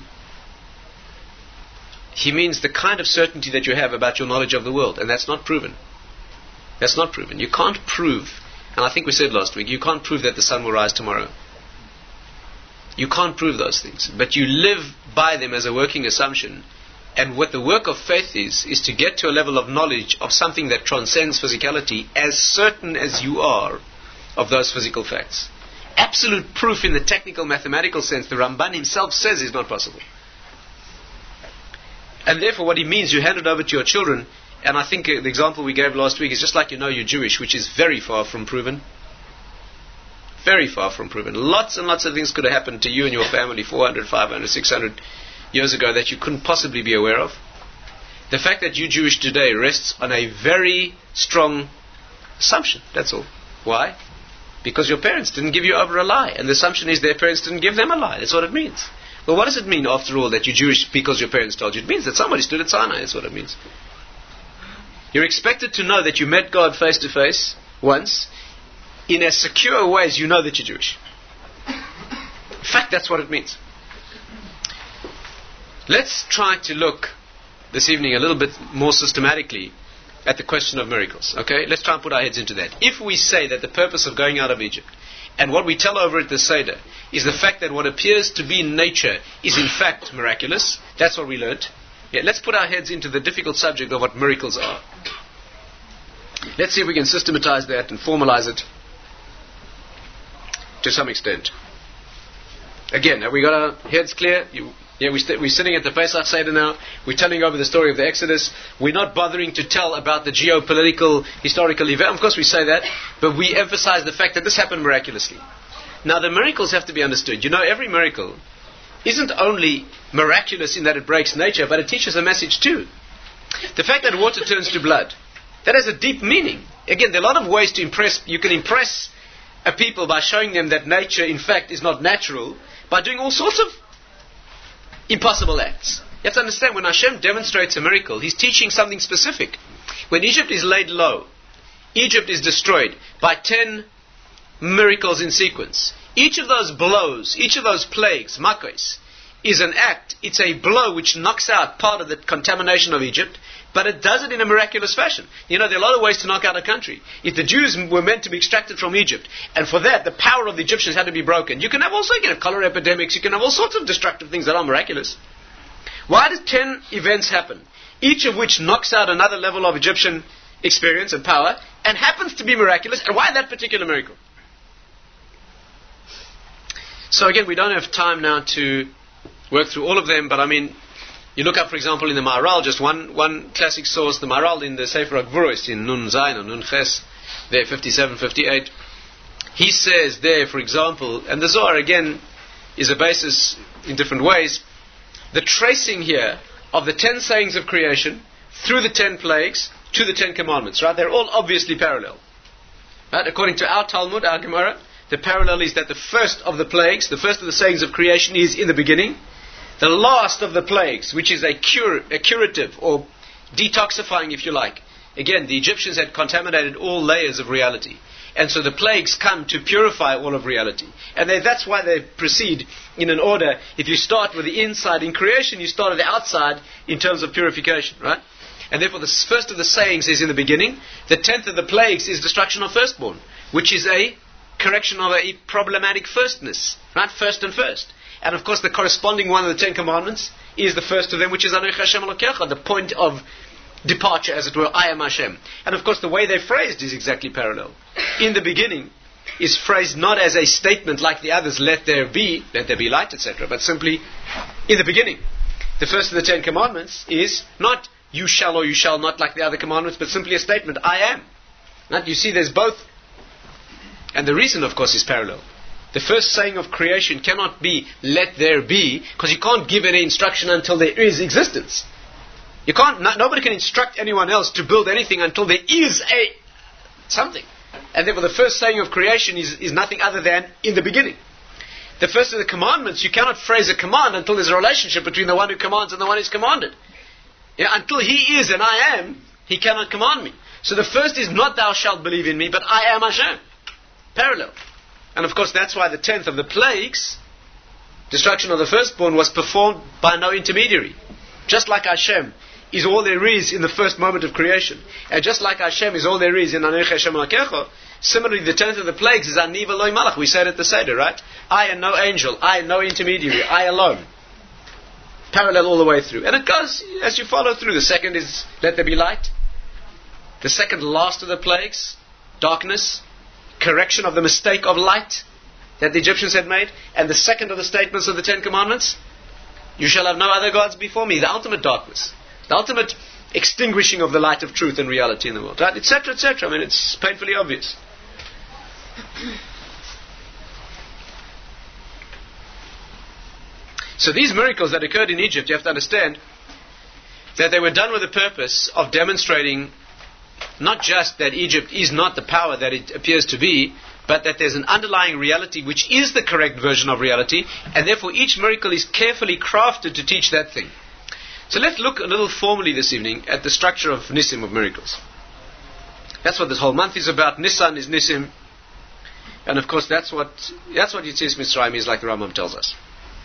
he means the kind of certainty that you have about your knowledge of the world, and that's not proven. That's not proven. You can't prove, and I think we said last week, you can't prove that the sun will rise tomorrow. You can't prove those things, but you live by them as a working assumption. And what the work of faith is, is to get to a level of knowledge of something that transcends physicality, as certain as you are of those physical facts. Absolute proof in the technical mathematical sense, the Ramban himself says, is not possible. And therefore what he means, you hand it over to your children, and I think uh, the example we gave last week is just like you know you're Jewish, which is very far from proven. Very far from proven. Lots and lots of things could have happened to you and your family four hundred, five hundred, six hundred years ago that you couldn't possibly be aware of. The fact that you're Jewish today rests on a very strong assumption, that's all. Why? Because your parents didn't give you over a lie, and the assumption is their parents didn't give them a lie. That's what it means. Well, what does it mean, after all, that you're Jewish because your parents told you? It means that somebody stood at Sinai. That's what it means. You're expected to know that you met God face to face once, in as secure way as you know that you're Jewish. In fact, that's what it means. Let's try to look this evening a little bit more systematically at the question of miracles. Okay? Let's try and put our heads into that. If we say that the purpose of going out of Egypt, and what we tell over at the Seder, is the fact that what appears to be in nature is in fact miraculous, that's what we learnt. Yeah, let's put our heads into the difficult subject of what miracles are. Let's see if we can systematize that and formalize it to some extent. Again, have we got our heads clear? You, yeah, we st- we're sitting at the Pesach Seder now. We're telling over the story of the Exodus. We're not bothering to tell about the geopolitical, historical event. Of course we say that, but we emphasize the fact that this happened miraculously. Now the miracles have to be understood. You know, every miracle isn't only miraculous in that it breaks nature, but it teaches a message too. The fact that water turns to blood, that has a deep meaning. Again, there are a lot of ways to impress. You can impress a people by showing them that nature, in fact, is not natural, by doing all sorts of impossible acts. You have to understand, when Hashem demonstrates a miracle, He's teaching something specific. When Egypt is laid low, Egypt is destroyed by ten miracles in sequence. Each of those blows, each of those plagues, makos, is an act. It's a blow which knocks out part of the contamination of Egypt, but it does it in a miraculous fashion. You know, there are a lot of ways to knock out a country. If the Jews were meant to be extracted from Egypt, and for that, the power of the Egyptians had to be broken, you can have also, you can have cholera epidemics, you can have all sorts of destructive things that are miraculous. Why do ten events happen, each of which knocks out another level of Egyptian experience and power, and happens to be miraculous, and why that particular miracle? So again, we don't have time now to work through all of them, but I mean, you look up, for example, in the Maharal, just one, one classic source, the Maharal in the Sefer HaGvuros, in Nun Zayin or Nun Ches, there, fifty-seven, fifty-eight, he says there, for example, and the Zohar again is a basis in different ways, the tracing here of the ten sayings of creation through the ten plagues to the ten commandments, right? They're all obviously parallel. Right? According to our Talmud, our Gemara, the parallel is that the first of the plagues, the first of the sayings of creation is in the beginning. The last of the plagues, which is a, cure, a curative or detoxifying, if you like. Again, the Egyptians had contaminated all layers of reality. And so the plagues come to purify all of reality. And they, that's why they proceed in an order. If you start with the inside in creation, you start at the outside in terms of purification, right? And therefore the first of the sayings is in the beginning. The tenth of the plagues is destruction of firstborn, which is a correction of a problematic firstness, right? First and first. And of course the corresponding one of the Ten Commandments is the first of them, which is Anochi Hashem Elokecha, the point of departure, as it were, I am Hashem. And of course the way they're phrased is exactly parallel. In the beginning is phrased not as a statement like the others, let there be, let there be light, et cetera, but simply in the beginning. The first of the Ten Commandments is not you shall or you shall not like the other commandments, but simply a statement, I am. Right? You see there's both. And the reason, of course, is parallel. The first saying of creation cannot be, let there be, because you can't give any instruction until there is existence. You can't, no, nobody can instruct anyone else to build anything until there is a something. And therefore the first saying of creation is, is nothing other than in the beginning. The first of the commandments, you cannot phrase a command until there's a relationship between the one who commands and the one who's commanded. You know, until he is and I am, he cannot command me. So the first is not thou shalt believe in me, but I am Hashem. Parallel. And of course that's why the tenth of the plagues, destruction of the firstborn, was performed by no intermediary. Just like Hashem is all there is in the first moment of creation, and just like Hashem is all there is in Anochi Hashem Elokecha, similarly the tenth of the plagues is Ani v'lo malach. We said at the Seder, right? I and no angel, I and no intermediary, I alone. Parallel all the way through. And it goes as you follow through. The second is let there be light. The second last of the plagues, darkness, correction of the mistake of light that the Egyptians had made. And the second of the statements of the Ten Commandments, you shall have no other gods before me. The ultimate darkness, the ultimate extinguishing of the light of truth and reality in the world, right? Etc. Etc. I mean, it's painfully obvious. So these miracles that occurred in Egypt, you have to understand that they were done with the purpose of demonstrating not just that Egypt is not the power that it appears to be, but that there's an underlying reality which is the correct version of reality, and therefore each miracle is carefully crafted to teach that thing. So let's look a little formally this evening at the structure of Nisim, of miracles. That's what this whole month is about. Nisan is Nisim, and of course that's what that's what Yetzias Mitzrayim is, like the Rambam tells us.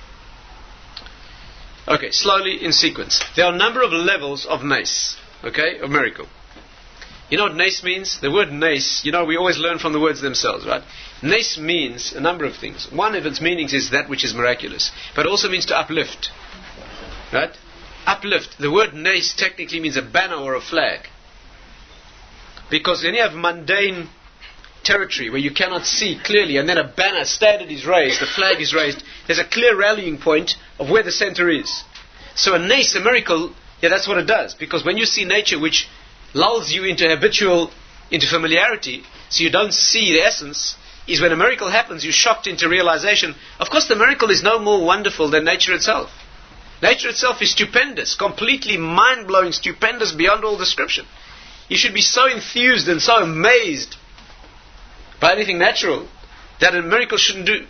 Okay, slowly in sequence. There are a number of levels of Nes, okay, of miracle. You know what Nes means? The word Nes, you know, we always learn from the words themselves, right? Nes means a number of things. One of its meanings is that which is miraculous, but it also means to uplift, right? Uplift. The word Nes technically means a banner or a flag. Because when you have mundane territory where you cannot see clearly, and then a banner, standard is raised, the flag is raised, there's a clear rallying point of where the center is. So a Nes, a miracle, yeah, that's what it does. Because when you see nature which lulls you into habitual, into familiarity, so you don't see the essence, is when a miracle happens, you're shocked into realization. Of course, the miracle is no more wonderful than nature itself. Nature itself is stupendous, completely mind-blowing, stupendous beyond all description. You should be so enthused and so amazed by anything natural that a miracle shouldn't do,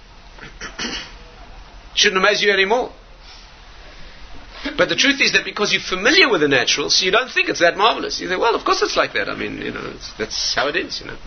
shouldn't amaze you anymore. But the truth is that because you're familiar with the natural, so you don't think it's that marvelous. You think, well, of course it's like that. I mean, you know, it's, that's how it is, you know.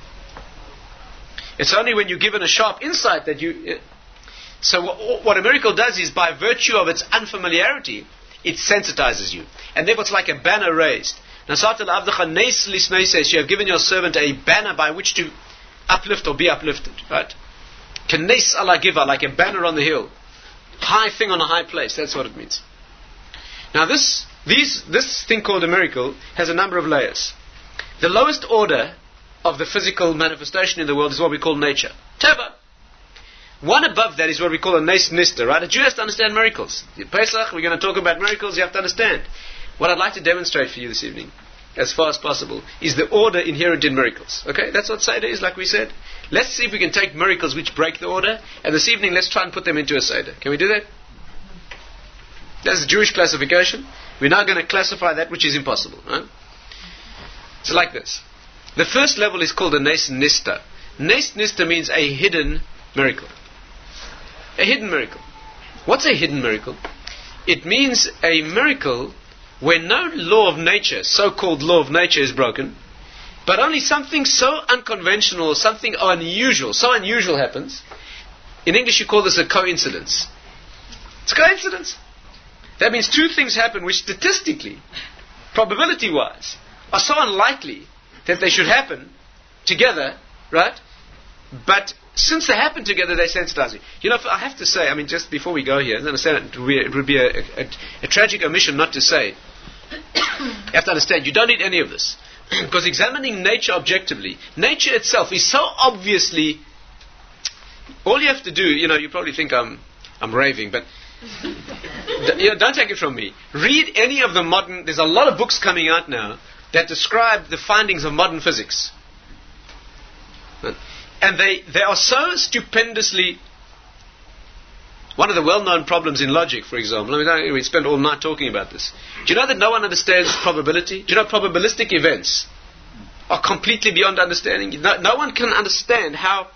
It's only when you're given a sharp insight that you... Uh, so what, what a miracle does is, by virtue of its unfamiliarity, it sensitizes you. And therefore it's like a banner raised. Nasat al-Avdacha Nes Lisnei says, you have given your servant a banner by which to uplift or be uplifted. Right? Kenes ala giva, like a banner on the hill. High thing on a high place. That's what it means. Now this, these, this thing called a miracle has a number of layers. The lowest order of the physical manifestation in the world is what we call nature. Teva. One above that is what we call a nes nista, right? A Jew has to understand miracles. In Pesach, we're going to talk about miracles, you have to understand. What I'd like to demonstrate for you this evening, as far as possible, is the order inherent in miracles. Okay? That's what Seder is, like we said. Let's see if we can take miracles which break the order, and this evening let's try and put them into a Seder. Can we do that? That's the Jewish classification. We're now going to classify that which is impossible. Right? So like this. The first level is called a Nes Nista. Nes Nista means a hidden miracle. A hidden miracle. What's a hidden miracle? It means a miracle where no law of nature, so-called law of nature, is broken, but only something so unconventional, something unusual, so unusual happens. In English you call this a coincidence. It's a coincidence. That means two things happen which statistically, probability-wise, are so unlikely that they should happen together, right? But since they happen together, they sensitize you. You know, I have to say, I mean, just before we go here, I understand it would be, it would be a, a, a tragic omission not to say. You have to understand, you don't need any of this. Because examining nature objectively, nature itself is so obviously, all you have to do, you know, you probably think I'm, I'm raving, but d- you know, don't take it from me. Read any of the modern, there's a lot of books coming out now that describe the findings of modern physics. And they, they are so stupendously... One of the well-known problems in logic, for example, I mean, we spent all night talking about this. Do you know that no one understands probability? Do you know probabilistic events are completely beyond understanding? No, no one can understand how...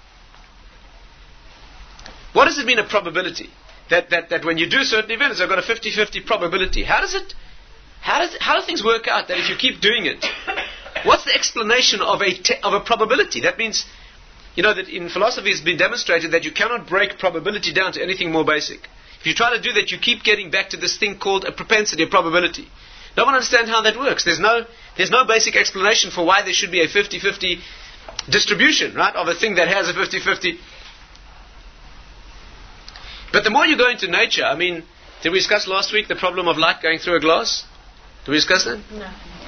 What does it mean, a probability? That, that, that when you do certain events, they've got a fifty-fifty probability. How does it... How does how do things work out that if you keep doing it? What's the explanation of a, te- of a probability? That means... You know that in philosophy it's been demonstrated that you cannot break probability down to anything more basic. If you try to do that, you keep getting back to this thing called a propensity, a probability. No one understands how that works. There's no, there's no basic explanation for why there should be a fifty-fifty distribution, right, of a thing that has a fifty-fifty. But the more you go into nature, I mean, did we discuss last week the problem of light going through a glass? Did we discuss that? No.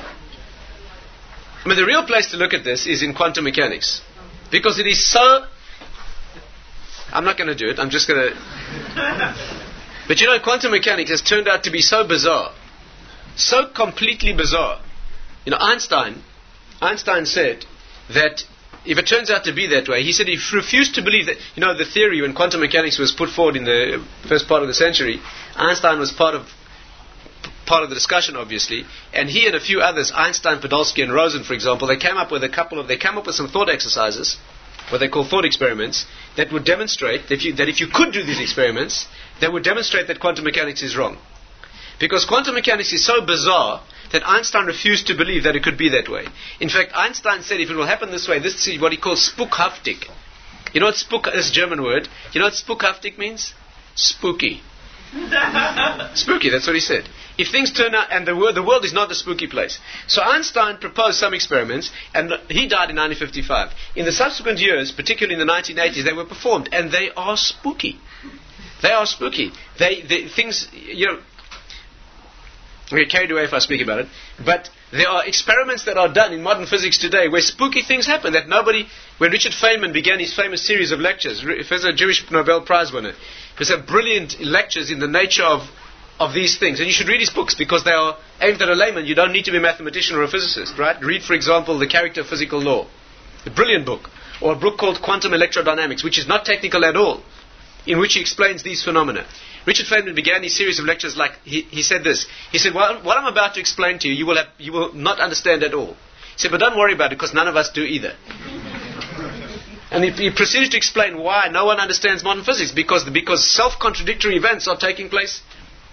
I mean, the real place to look at this is in quantum mechanics. Because it is so... I'm not going to do it, I'm just going to... But you know, quantum mechanics has turned out to be so bizarre. So completely bizarre. You know, Einstein, Einstein said that if it turns out to be that way, he said he refused to believe that... You know, the theory when quantum mechanics was put forward in the first part of the century, Einstein was part of... part of the discussion, obviously, and he and a few others, Einstein, Podolsky, and Rosen, for example, they came up with a couple of, they came up with some thought exercises, what they call thought experiments, that would demonstrate that if you, that if you could do these experiments, they would demonstrate that quantum mechanics is wrong. Because quantum mechanics is so bizarre that Einstein refused to believe that it could be that way. In fact, Einstein said if it will happen this way, this is what he calls spookhaftig. You know what spook, this German word, you know what spookhaftig means? Spooky. Spooky, that's what he said. If things turn out, and the world, the world is not a spooky place. So Einstein proposed some experiments, and he died in nineteen fifty-five. In the subsequent years, particularly in the nineteen eighties, they were performed, and they are spooky. They are spooky. They, they things, you know, I get carried away if I speak about it, but there are experiments that are done in modern physics today where spooky things happen that nobody... When Richard Feynman began his famous series of lectures, he was a Jewish Nobel Prize winner, he was a brilliant lectures in the nature of, of these things. And you should read his books because they are aimed at a layman. You don't need to be a mathematician or a physicist, right? Read, for example, The Character of Physical Law, a brilliant book, or a book called Quantum Electrodynamics, which is not technical at all, in which he explains these phenomena. Richard Feynman began his series of lectures like, he, he said this. He said, well, what I'm about to explain to you, you will, have, you will not understand at all. He said, but don't worry about it, because none of us do either. And he, he proceeded to explain why no one understands modern physics, because, the, because self-contradictory events are taking place.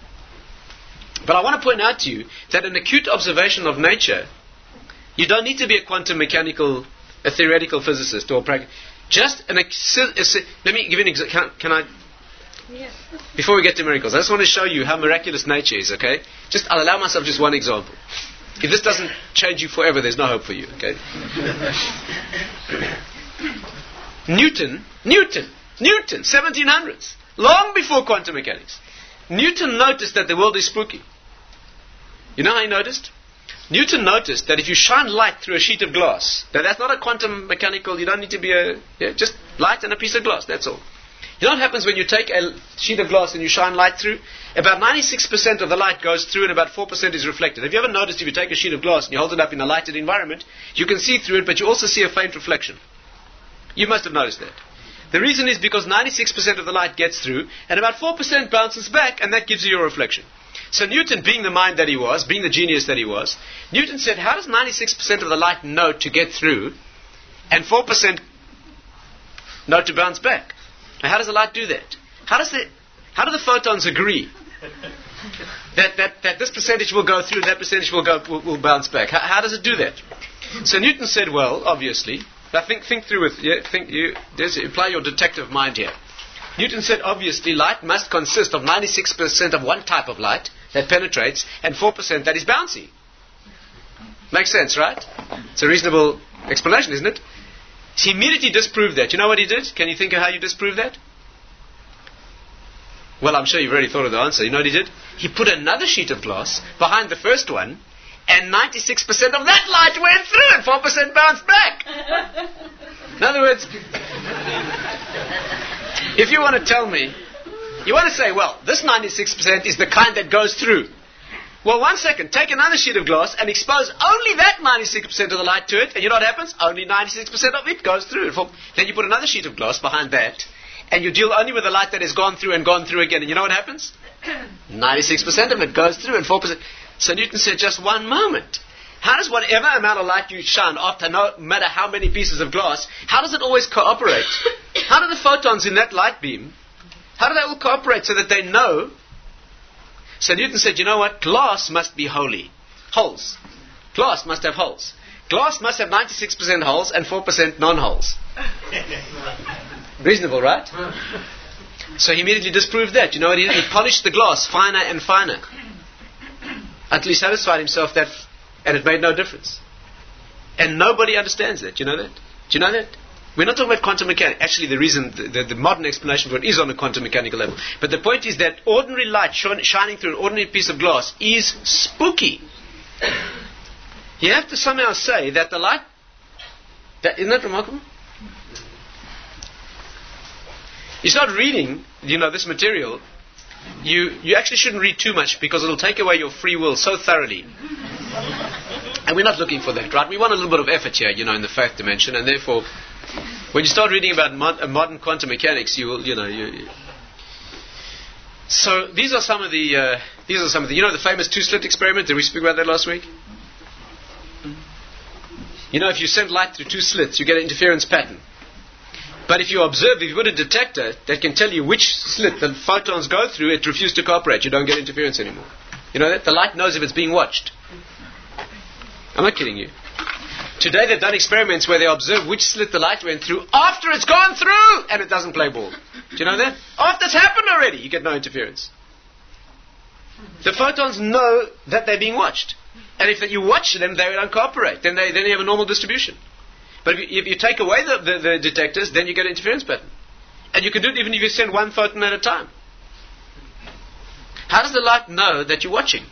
But I want to point out to you that an acute observation of nature, you don't need to be a quantum mechanical, a theoretical physicist or practical. Just an, a, a, let me give you an example. Can, can I... Yes. Before we get to miracles, I just want to show you how miraculous nature is, okay? Just, I'll allow myself just one example. If this doesn't change you forever, there's no hope for you, okay? Newton, Newton, Newton, seventeen hundreds, long before quantum mechanics. Newton noticed that the world is spooky. You know how he noticed? Newton noticed that if you shine light through a sheet of glass, that that's not a quantum mechanical, you don't need to be a, yeah, just light and a piece of glass, that's all. You know what happens when you take a sheet of glass and you shine light through? About ninety-six percent of the light goes through and about four percent is reflected. Have you ever noticed if you take a sheet of glass and you hold it up in a lighted environment, you can see through it, but you also see a faint reflection? You must have noticed that. The reason is because ninety-six percent of the light gets through and about four percent bounces back, and that gives you your reflection. So Newton, being the mind that he was, being the genius that he was, Newton said, how does ninety-six percent of the light know to get through and four percent know to bounce back? Now, how does the light do that? How does the, how do the photons agree that, that, that this percentage will go through, that percentage will go will, will bounce back? How, how does it do that? So Newton said, well, obviously, now think think through with, yeah, think you, apply your detective mind here. Newton said, obviously, light must consist of ninety-six percent of one type of light that penetrates and four percent that is bouncy. Makes sense, right? It's a reasonable explanation, isn't it? He immediately disproved that. You know what he did? Can you think of how you disprove that? Well, I'm sure you've already thought of the answer. You know what he did? He put another sheet of glass behind the first one, and ninety-six percent of that light went through and four percent bounced back. In other words, if you want to tell me, you want to say, well, this ninety-six percent is the kind that goes through. Well, one second, take another sheet of glass and expose only that ninety-six percent of the light to it, and you know what happens? Only ninety-six percent of it goes through. Then you put another sheet of glass behind that, and you deal only with the light that has gone through and gone through again, and you know what happens? ninety-six percent of it goes through and four percent. So Newton said, just one moment. How does whatever amount of light you shine after, no matter how many pieces of glass, how does it always cooperate? How do the photons in that light beam, how do they all cooperate so that they know? So Newton said, you know what? Glass must be holy. Holes. Glass must have holes. Glass must have ninety-six percent holes and four percent non-holes. Reasonable, right? So he immediately disproved that. You know what he did? He polished the glass finer and finer until he satisfied himself that, and it made no difference. And nobody understands that. You know that? Do you know that? We're not talking about quantum mechanics. Actually, the reason, the, the, the modern explanation for it is on a quantum mechanical level. But the point is that ordinary light sh- shining through an ordinary piece of glass is spooky. You have to somehow say that the light... That, isn't that remarkable? You start reading, you know, this material, you, you actually shouldn't read too much because it'll take away your free will so thoroughly. And we're not looking for that, right? We want a little bit of effort here, you know, in the faith dimension, and therefore... When you start reading about mod, uh, modern quantum mechanics, you will, you know, you, you. So these are some of the, uh, these are some of the, you know, the famous two-slit experiment. Did we speak about that last week? You know, if you send light through two slits, you get an interference pattern. But if you observe, if you put a detector that can tell you which slit the photons go through, it refuses to cooperate. You don't get interference anymore. You know that? The light knows if it's being watched. I'm not kidding you. Today they've done experiments where they observe which slit the light went through after it's gone through, and it doesn't play ball. Do you know that? After it's happened already, you get no interference. The photons know that they're being watched. And if you watch them, they don't cooperate. Then they then you have a normal distribution. But if you, if you take away the, the, the detectors, then you get an interference pattern. And you can do it even if you send one photon at a time. How does the light know that you're watching?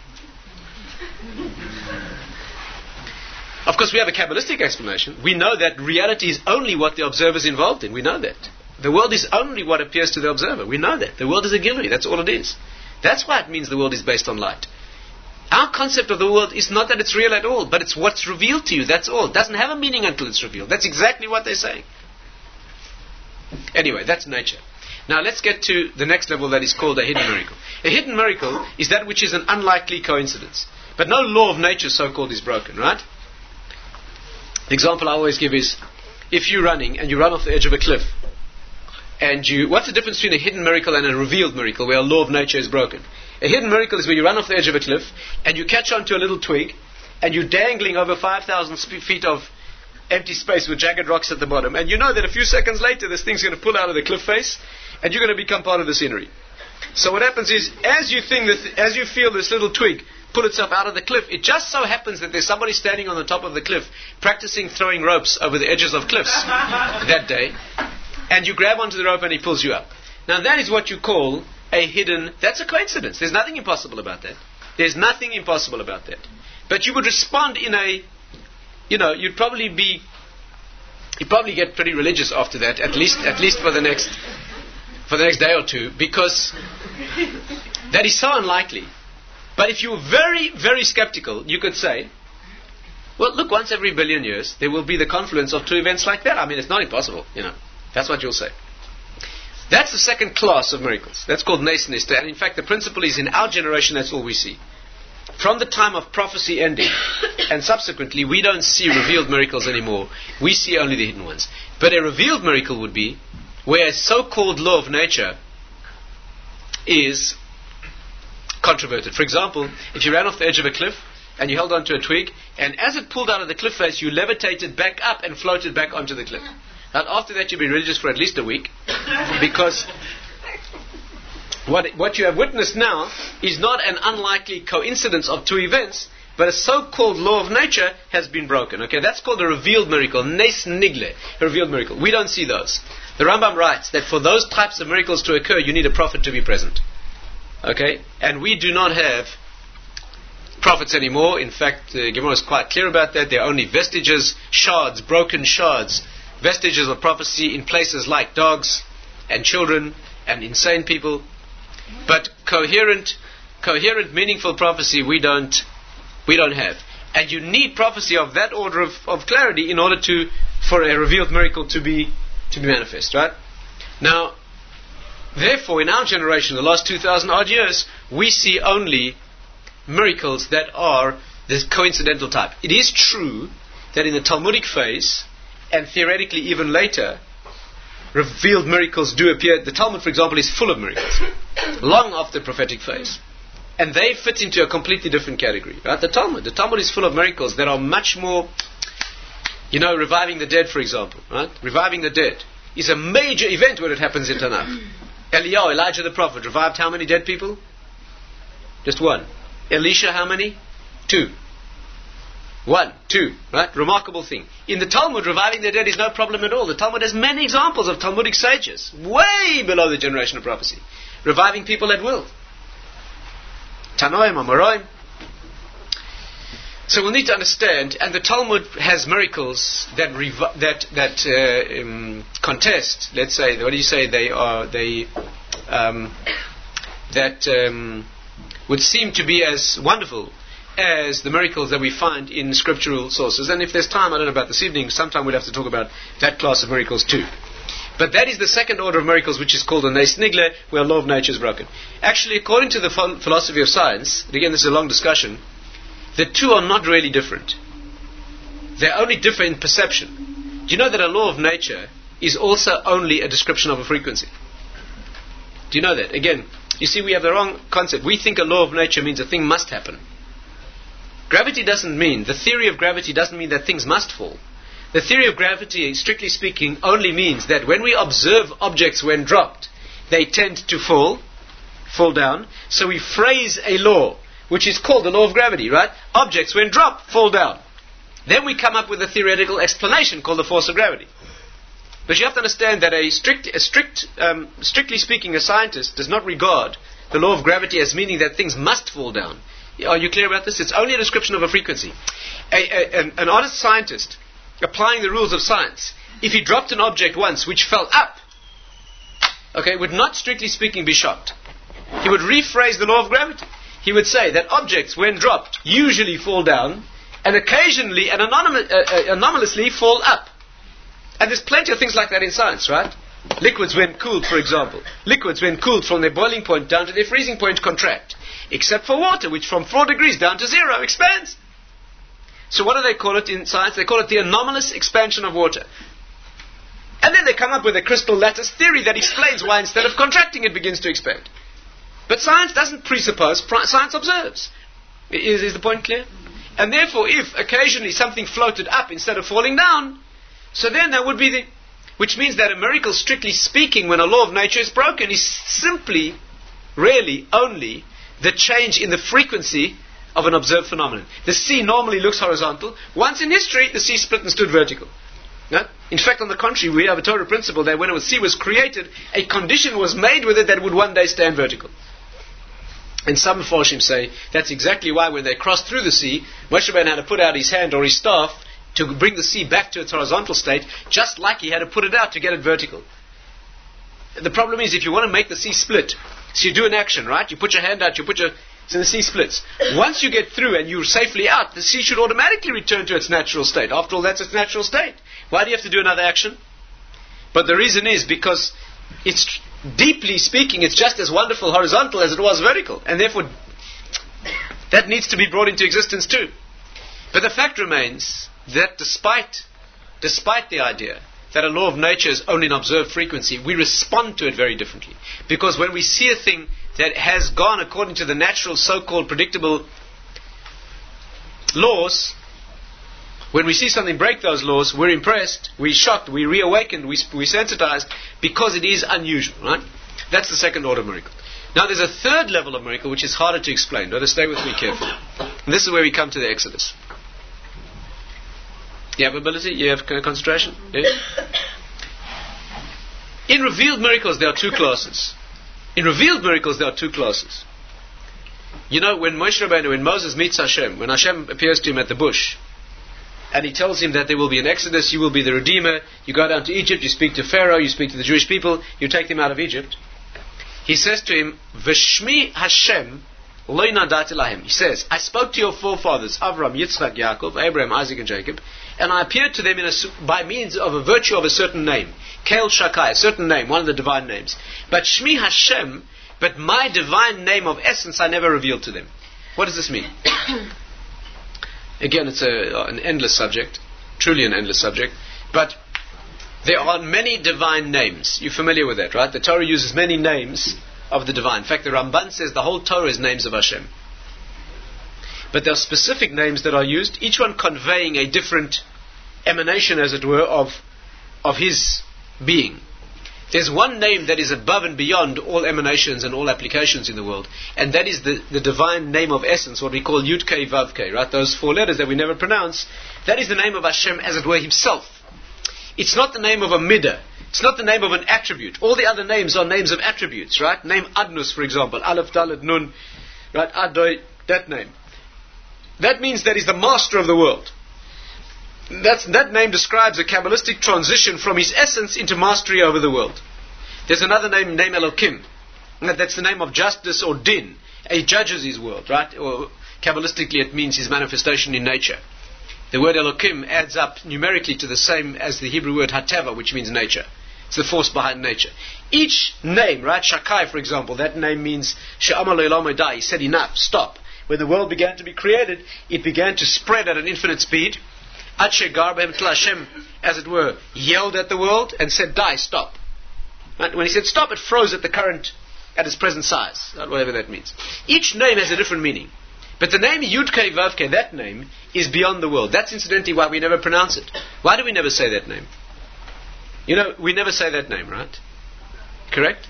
Of course, we have a Kabbalistic explanation. We know that reality is only what the observer is involved in. We know that. The world is only what appears to the observer. We know that. The world is a Gilui. That's all it is. That's why it means the world is based on light. Our concept of the world is not that it's real at all, but it's what's revealed to you. That's all. It doesn't have a meaning until it's revealed. That's exactly what they're saying. Anyway, that's nature. Now let's get to the next level that is called a hidden miracle. A hidden miracle is that which is an unlikely coincidence. But no law of nature, so-called, is broken, right? The example I always give is, if you're running and you run off the edge of a cliff, and you, what's the difference between a hidden miracle and a revealed miracle where a law of nature is broken? A hidden miracle is where you run off the edge of a cliff, and you catch onto a little twig, and you're dangling over five thousand feet of empty space with jagged rocks at the bottom, and you know that a few seconds later this thing's going to pull out of the cliff face, and you're going to become part of the scenery. So what happens is, as you think that, as you feel this little twig pull itself out of the cliff, it just so happens that there's somebody standing on the top of the cliff practicing throwing ropes over the edges of cliffs that day, and you grab onto the rope and he pulls you up. Now that is what you call a hidden, that's a coincidence. There's nothing impossible about that. There's nothing impossible about that. But you would respond in a, you know, you'd probably be, you'd probably get pretty religious after that, at least, at least for the next, for the next day or two, because that is so unlikely. But if you're very, very skeptical, you could say, well, look, once every billion years, there will be the confluence of two events like that. I mean, it's not impossible, you know. That's what you'll say. That's the second class of miracles. That's called Nes Nista. And in fact, the principle is in our generation, that's all we see. From the time of prophecy ending, and subsequently, we don't see revealed miracles anymore. We see only the hidden ones. But a revealed miracle would be where a so-called law of nature is controverted. For example, if you ran off the edge of a cliff and you held onto a twig, and as it pulled out of the cliff face, you levitated back up and floated back onto the cliff. Now, after that, you've been religious for at least a week, because what what you have witnessed now is not an unlikely coincidence of two events, but a so-called law of nature has been broken. Okay, that's called a revealed miracle, Nes Nigle, a revealed miracle. We don't see those. The Rambam writes that for those types of miracles to occur, you need a prophet to be present. Okay, and we do not have prophets anymore. In fact, uh, Gemara is quite clear about that. There are only vestiges, shards, broken shards, vestiges of prophecy in places like dogs and children and insane people. But coherent, coherent, meaningful prophecy we don't, we don't have. And you need prophecy of that order of, of clarity in order to, for a revealed miracle to be, to be manifest, right? Now, therefore, in our generation, the last two thousand odd years, we see only miracles that are this coincidental type. It is true that in the Talmudic phase, and theoretically even later, revealed miracles do appear. The Talmud, for example, is full of miracles, long after the prophetic phase. And they fit into a completely different category. Right? The Talmud. The Talmud is full of miracles that are much more, you know, reviving the dead, for example. Right? Reviving the dead is a major event when it happens in Tanakh. Eliyahu, Elijah the prophet, revived how many dead people? Just one. Elisha, how many? Two. One, two, right? Remarkable thing. In the Talmud, reviving the dead is no problem at all. The Talmud has many examples of Talmudic sages, way below the generation of prophecy, reviving people at will. Tanoim, Amoraim. So we'll need to understand, and the Talmud has miracles that revi- that that uh, um, contest. Let's say, what do you say? They are they um, that um, would seem to be as wonderful as the miracles that we find in scriptural sources. And if there's time, I don't know about this evening, sometime we'll have to talk about that class of miracles too. But that is the second order of miracles, which is called a Nes Nigle, where law of nature is broken. Actually, according to the ph- philosophy of science, and again this is a long discussion, the two are not really different. They only differ in perception. Do you know that a law of nature is also only a description of a frequency? Do you know that? Again, you see, we have the wrong concept. We think a law of nature means a thing must happen. Gravity doesn't mean, the theory of gravity doesn't mean that things must fall. The theory of gravity, strictly speaking, only means that when we observe objects when dropped, they tend to fall, fall down. So we phrase a law, which is called the law of gravity, right? Objects when dropped, fall down. Then we come up with a theoretical explanation called the force of gravity. But you have to understand that a strict, a strict, um, strictly speaking, a scientist does not regard the law of gravity as meaning that things must fall down. Are you clear about this? It's only a description of a frequency. A, a, an, an honest scientist, applying the rules of science, if he dropped an object once which fell up, okay, would not strictly speaking be shocked. He would rephrase the law of gravity. He would say that objects, when dropped, usually fall down, and occasionally and anonym- uh, uh, anomalously fall up. And there's plenty of things like that in science, right? Liquids, when cooled, for example. Liquids, when cooled from their boiling point down to their freezing point, contract. Except for water, which from four degrees down to zero expands. So what do they call it in science? They call it the anomalous expansion of water. And then they come up with a crystal lattice theory that explains why instead of contracting it begins to expand. But science doesn't presuppose, science observes. Is, is the point clear? And therefore, if occasionally something floated up instead of falling down, so then that would be the... Which means that a miracle, strictly speaking, when a law of nature is broken, is simply, really, only the change in the frequency of an observed phenomenon. The sea normally looks horizontal. Once in history, the sea split and stood vertical. No? In fact, on the contrary, we have a Torah principle that when the sea was created, a condition was made with it that it would one day stand vertical. And some Mepharshim say that's exactly why when they crossed through the sea, Moshe Rabbeinu had to put out his hand or his staff to bring the sea back to its horizontal state, just like he had to put it out to get it vertical. The problem is, if you want to make the sea split, so you do an action, right? You put your hand out, you put your... So the sea splits. Once you get through and you're safely out, the sea should automatically return to its natural state. After all, that's its natural state. Why do you have to do another action? But the reason is because it's... Deeply speaking, it's just as wonderful horizontal as it was vertical. And therefore, that needs to be brought into existence too. But the fact remains that despite, despite the idea that a law of nature is only an observed frequency, we respond to it very differently. Because when we see a thing that has gone according to the natural, so-called predictable laws, when we see something break those laws, we're impressed, we're shocked, we're reawakened, we, we're sensitized, because it is unusual, right? That's the second order miracle. Now there's a third level of miracle which is harder to explain. Better stay with me carefully. And this is where we come to the Exodus. You have ability? You have concentration? Yeah? In revealed miracles there are two classes. In revealed miracles there are two classes. You know, when Moshe Rabbeinu, when Moses meets Hashem, when Hashem appears to him at the bush, and he tells him that there will be an exodus, you will be the Redeemer, you go down to Egypt, you speak to Pharaoh, you speak to the Jewish people, you take them out of Egypt. He says to him, V'shmi Hashem lo nadati lahem. He says, I spoke to your forefathers, Avram, Yitzchak, Yaakov, Abraham, Isaac and Jacob, and I appeared to them in a, by means of a virtue of a certain name, Kel Shakai, a certain name, one of the divine names. But Shmi Hashem, but my divine name of essence I never revealed to them. What does this mean? Again, it's a, an endless subject, truly an endless subject, but there are many divine names. You're familiar with that, right? The Torah uses many names of the divine. In fact, the Ramban says the whole Torah is names of Hashem. But there are specific names that are used, each one conveying a different emanation, as it were, of, of his being. There's one name that is above and beyond all emanations and all applications in the world, and that is the, the divine name of essence, what we call Yud Kei Vav Kei, right? Those four letters that we never pronounce. That is the name of Hashem, as it were, himself. It's not the name of a midah. It's not the name of an attribute. All the other names are names of attributes, right? Name Adnus, for example, Aleph, Dalet, Nun, right? Adoi, that name. That means that he's the master of the world. That's, that name describes a Kabbalistic transition from his essence into mastery over the world. There's another name, name Elokim. That's the name of justice or din. He judges his world, right? Or Kabbalistically it means his manifestation in nature. The word Elokim adds up numerically to the same as the Hebrew word Hateva, which means nature. It's the force behind nature. Each name, right? Shakai, for example, that name means She'amar Le'olam Odai. He said enough, stop. When the world began to be created, it began to spread at an infinite speed. Hashem, as it were, yelled at the world and said, die, stop. Right? When he said stop, it froze at the current, at its present size, whatever that means. Each name has a different meaning. But the name Yud Kei Vav Kei, that name, is beyond the world. That's incidentally why we never pronounce it. Why do we never say that name? You know, we never say that name, right? Correct?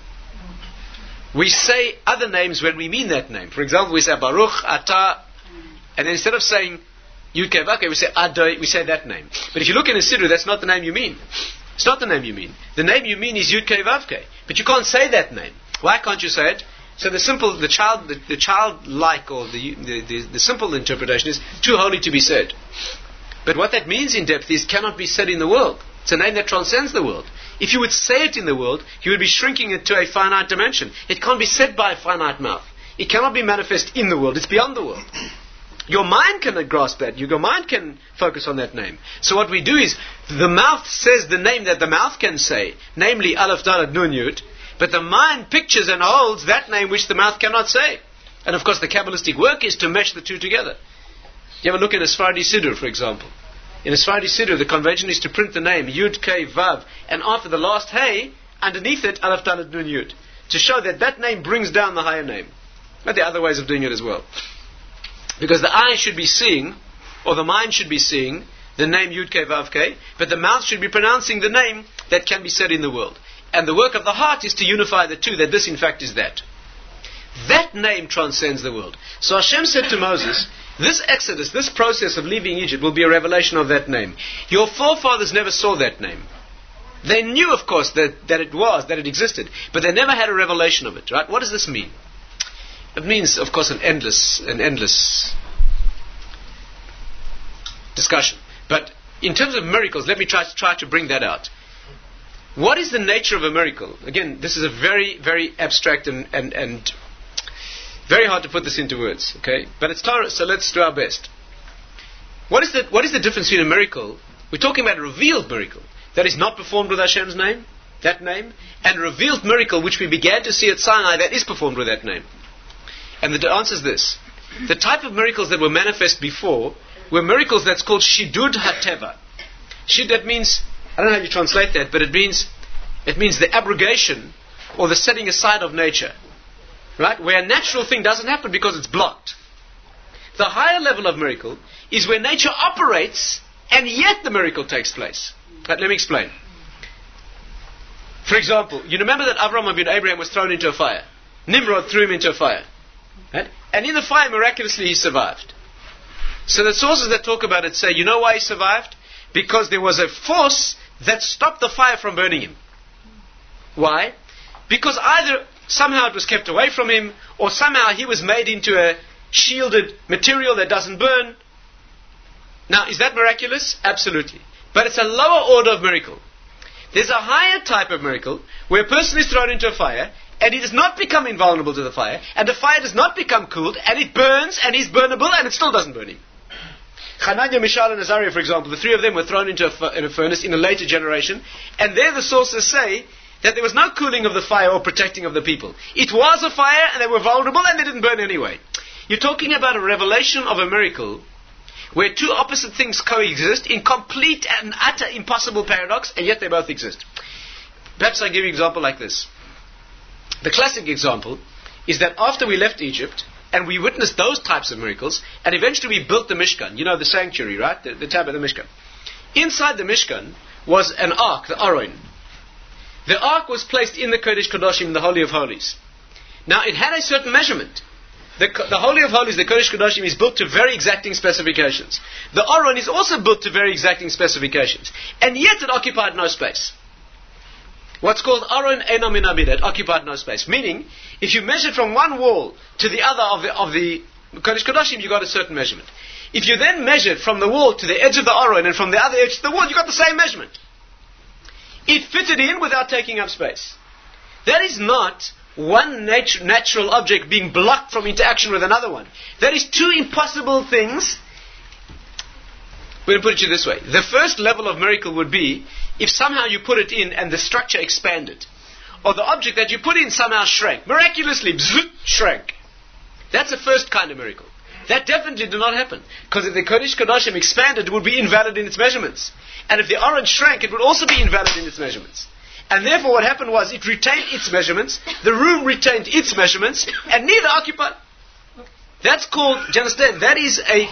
We say other names when we mean that name. For example, we say Baruch, Ata, and then instead of saying Yud Kei Vav Kei, we say Adoi, we say that name. But if you look in a siddur, that's not the name you mean. It's not the name you mean. The name you mean is Yud Kei Vav Kei. But you can't say that name. Why can't you say it? So the simple, the child, the, the childlike, or the, the, the, the simple interpretation is too holy to be said. But what that means in depth is cannot be said in the world. It's a name that transcends the world. If you would say it in the world, you would be shrinking it to a finite dimension. It can't be said by a finite mouth. It cannot be manifest in the world. It's beyond the world. Your mind can grasp that. Your mind can focus on that name. So what we do is, the mouth says the name that the mouth can say, namely Aleph, Dalet, Nun, Yud, but the mind pictures and holds that name which the mouth cannot say. And of course the Kabbalistic work is to mesh the two together. You ever look in a Sephardi Siddur, for example. In a Sephardi Siddur, the convention is to print the name Yud, Kei, Vav, and after the last Hey, underneath it, Aleph, Dalet, Nun, Yud, to show that that name brings down the higher name. But there are other ways of doing it as well. Because the eye should be seeing or the mind should be seeing the name Yud-Kei Vav-Kei, but the mouth should be pronouncing the name that can be said in the world. And the work of the heart is to unify the two, that this in fact is that. That name transcends the world. So Hashem said to Moses, this exodus, this process of leaving Egypt will be a revelation of that name. Your forefathers never saw that name. They knew, of course, that, that it was, that it existed, but they never had a revelation of it, right? What does this mean? It means, of course, an endless, an endless discussion. But in terms of miracles, let me try to try to bring that out. What is the nature of a miracle? Again, this is a very, very abstract and, and, and very hard to put this into words, okay? But it's Torah, so let's do our best. What is the, what is the difference between a miracle? We're talking about a revealed miracle that is not performed with Hashem's name, that name, and a revealed miracle which we began to see at Sinai that is performed with that name. And the answer is this. The type of miracles that were manifest before were miracles that's called Shidud HaTeva. Shid, that means, I don't know how you translate that, but it means, it means the abrogation or the setting aside of nature. Right? Where a natural thing doesn't happen because it's blocked. The higher level of miracle is where nature operates and yet the miracle takes place. Right, let me explain. For example, you remember that Avraham ibn Abraham was thrown into a fire. Nimrod threw him into a fire. Right? And in the fire, miraculously, he survived. So the sources that talk about it say, you know why he survived? Because there was a force that stopped the fire from burning him. Why? Because either somehow it was kept away from him, or somehow he was made into a shielded material that doesn't burn. Now, is that miraculous? Absolutely. But it's a lower order of miracle. There's a higher type of miracle where a person is thrown into a fire and he does not become invulnerable to the fire, and the fire does not become cooled, and it burns and he's burnable and it still doesn't burn him. Hananiah, Mishael and Azariah, for example, the three of them were thrown into a, fu- in a furnace in a later generation, and there the sources say that there was no cooling of the fire or protecting of the people. It was a fire and they were vulnerable and they didn't burn anyway. You're talking about a revelation of a miracle where two opposite things coexist in complete and utter impossible paradox, and yet they both exist. Perhaps I give you an example like this. The classic example is that after we left Egypt and we witnessed those types of miracles, and eventually we built the Mishkan, you know, the sanctuary, right? The, the tab of the Mishkan. Inside the Mishkan was an ark, the Aron. The ark was placed in the Kodesh Kodashim, the Holy of Holies. Now, it had a certain measurement. The, the Holy of Holies, the Kodesh Kodashim, is built to very exacting specifications. The Aron is also built to very exacting specifications. And yet it occupied no space. What's called Aron Eino Min Abida, it occupied no space. Meaning, if you measured from one wall to the other of the, of the Kodesh Kodashim, you got a certain measurement. If you then measured from the wall to the edge of the Aron and from the other edge to the wall, you got the same measurement. It fitted in without taking up space. That is not one nat- natural object being blocked from interaction with another one. That is two impossible things. We're going to put it to you this way. The first level of miracle would be if somehow you put it in and the structure expanded. Or the object that you put in somehow shrank. Miraculously, bzzz, shrank. That's the first kind of miracle. That definitely did not happen. Because if the Kodesh Kodashim expanded, it would be invalid in its measurements. And if the Aron shrank, it would also be invalid in its measurements. And therefore what happened was it retained its measurements, the room retained its measurements, and neither occupied. That's called, do you understand? That is a,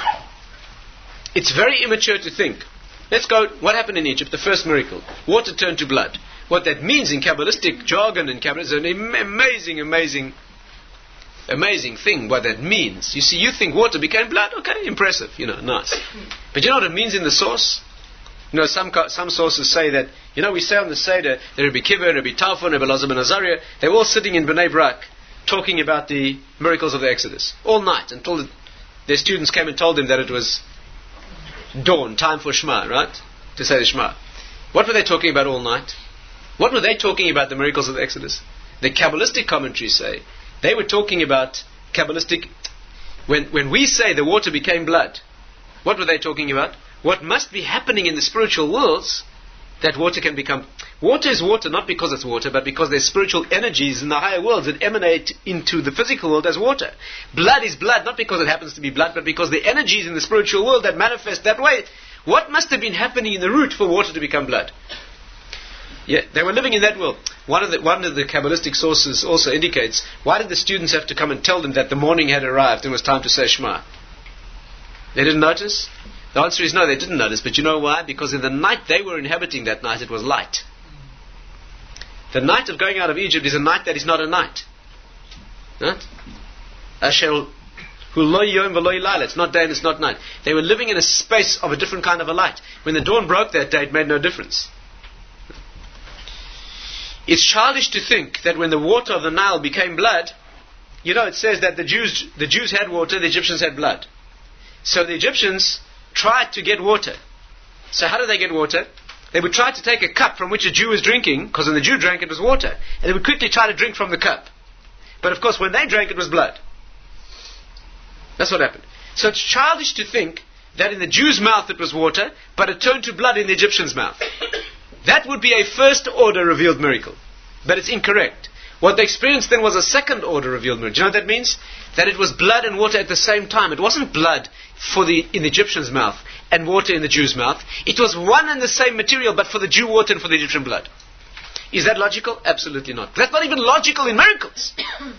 it's very immature to think. Let's go, what happened in Egypt, the first miracle? Water turned to blood. What that means in Kabbalistic jargon and Kabbalah is an amazing, amazing, amazing thing, what that means. You see, you think water became blood, okay, impressive, you know, nice. But you know what it means in the source? You know, some some sources say that, you know, we say on the Seder, there Rabbi Kiva, Rabbi Talfon, Rabbi Elazar ben Azariah, they were all sitting in Bnei Brak talking about the miracles of the Exodus. All night, until the, their students came and told them that it was dawn, time for Shema, right? To say the Shema. What were they talking about all night? What were they talking about the miracles of the Exodus? The Kabbalistic commentaries say, they were talking about Kabbalistic, when, when we say the water became blood, what were they talking about? What must be happening in the spiritual worlds that water can become... Water is water not because it's water, but because there's spiritual energies in the higher worlds that emanate into the physical world as water. Blood is blood not because it happens to be blood, but because the energies in the spiritual world that manifest that way. What must have been happening in the root for water to become blood? Yeah, they were living in that world. One of the one of the Kabbalistic sources also indicates, why did the students have to come and tell them that the morning had arrived and it was time to say Shema? They didn't notice? The answer is no, they didn't notice. But you know why? Because in the night they were inhabiting that night, it was light. The night of going out of Egypt is a night that is not a night. Right? Ashel hu lo yom v'lo yilala. It's not day and it's not night. They were living in a space of a different kind of a light. When the dawn broke that day, it made no difference. It's childish to think that when the water of the Nile became blood, you know, it says that the Jews, the Jews had water, the Egyptians had blood. So the Egyptians tried to get water. So how did they get water? They would try to take a cup from which a Jew was drinking, because when the Jew drank it was water. And they would quickly try to drink from the cup. But of course when they drank it was blood. That's what happened. So it's childish to think that in the Jew's mouth it was water, but it turned to blood in the Egyptian's mouth. That would be a first order revealed miracle. But it's incorrect. What they experienced then was a second order revealed miracle. Do you know what that means? That it was blood and water at the same time. It wasn't blood for the in the Egyptian's mouth and water in the Jew's mouth. It was one and the same material, but for the Jew water and for the Egyptian blood. Is that logical? Absolutely not. That's not even logical in miracles.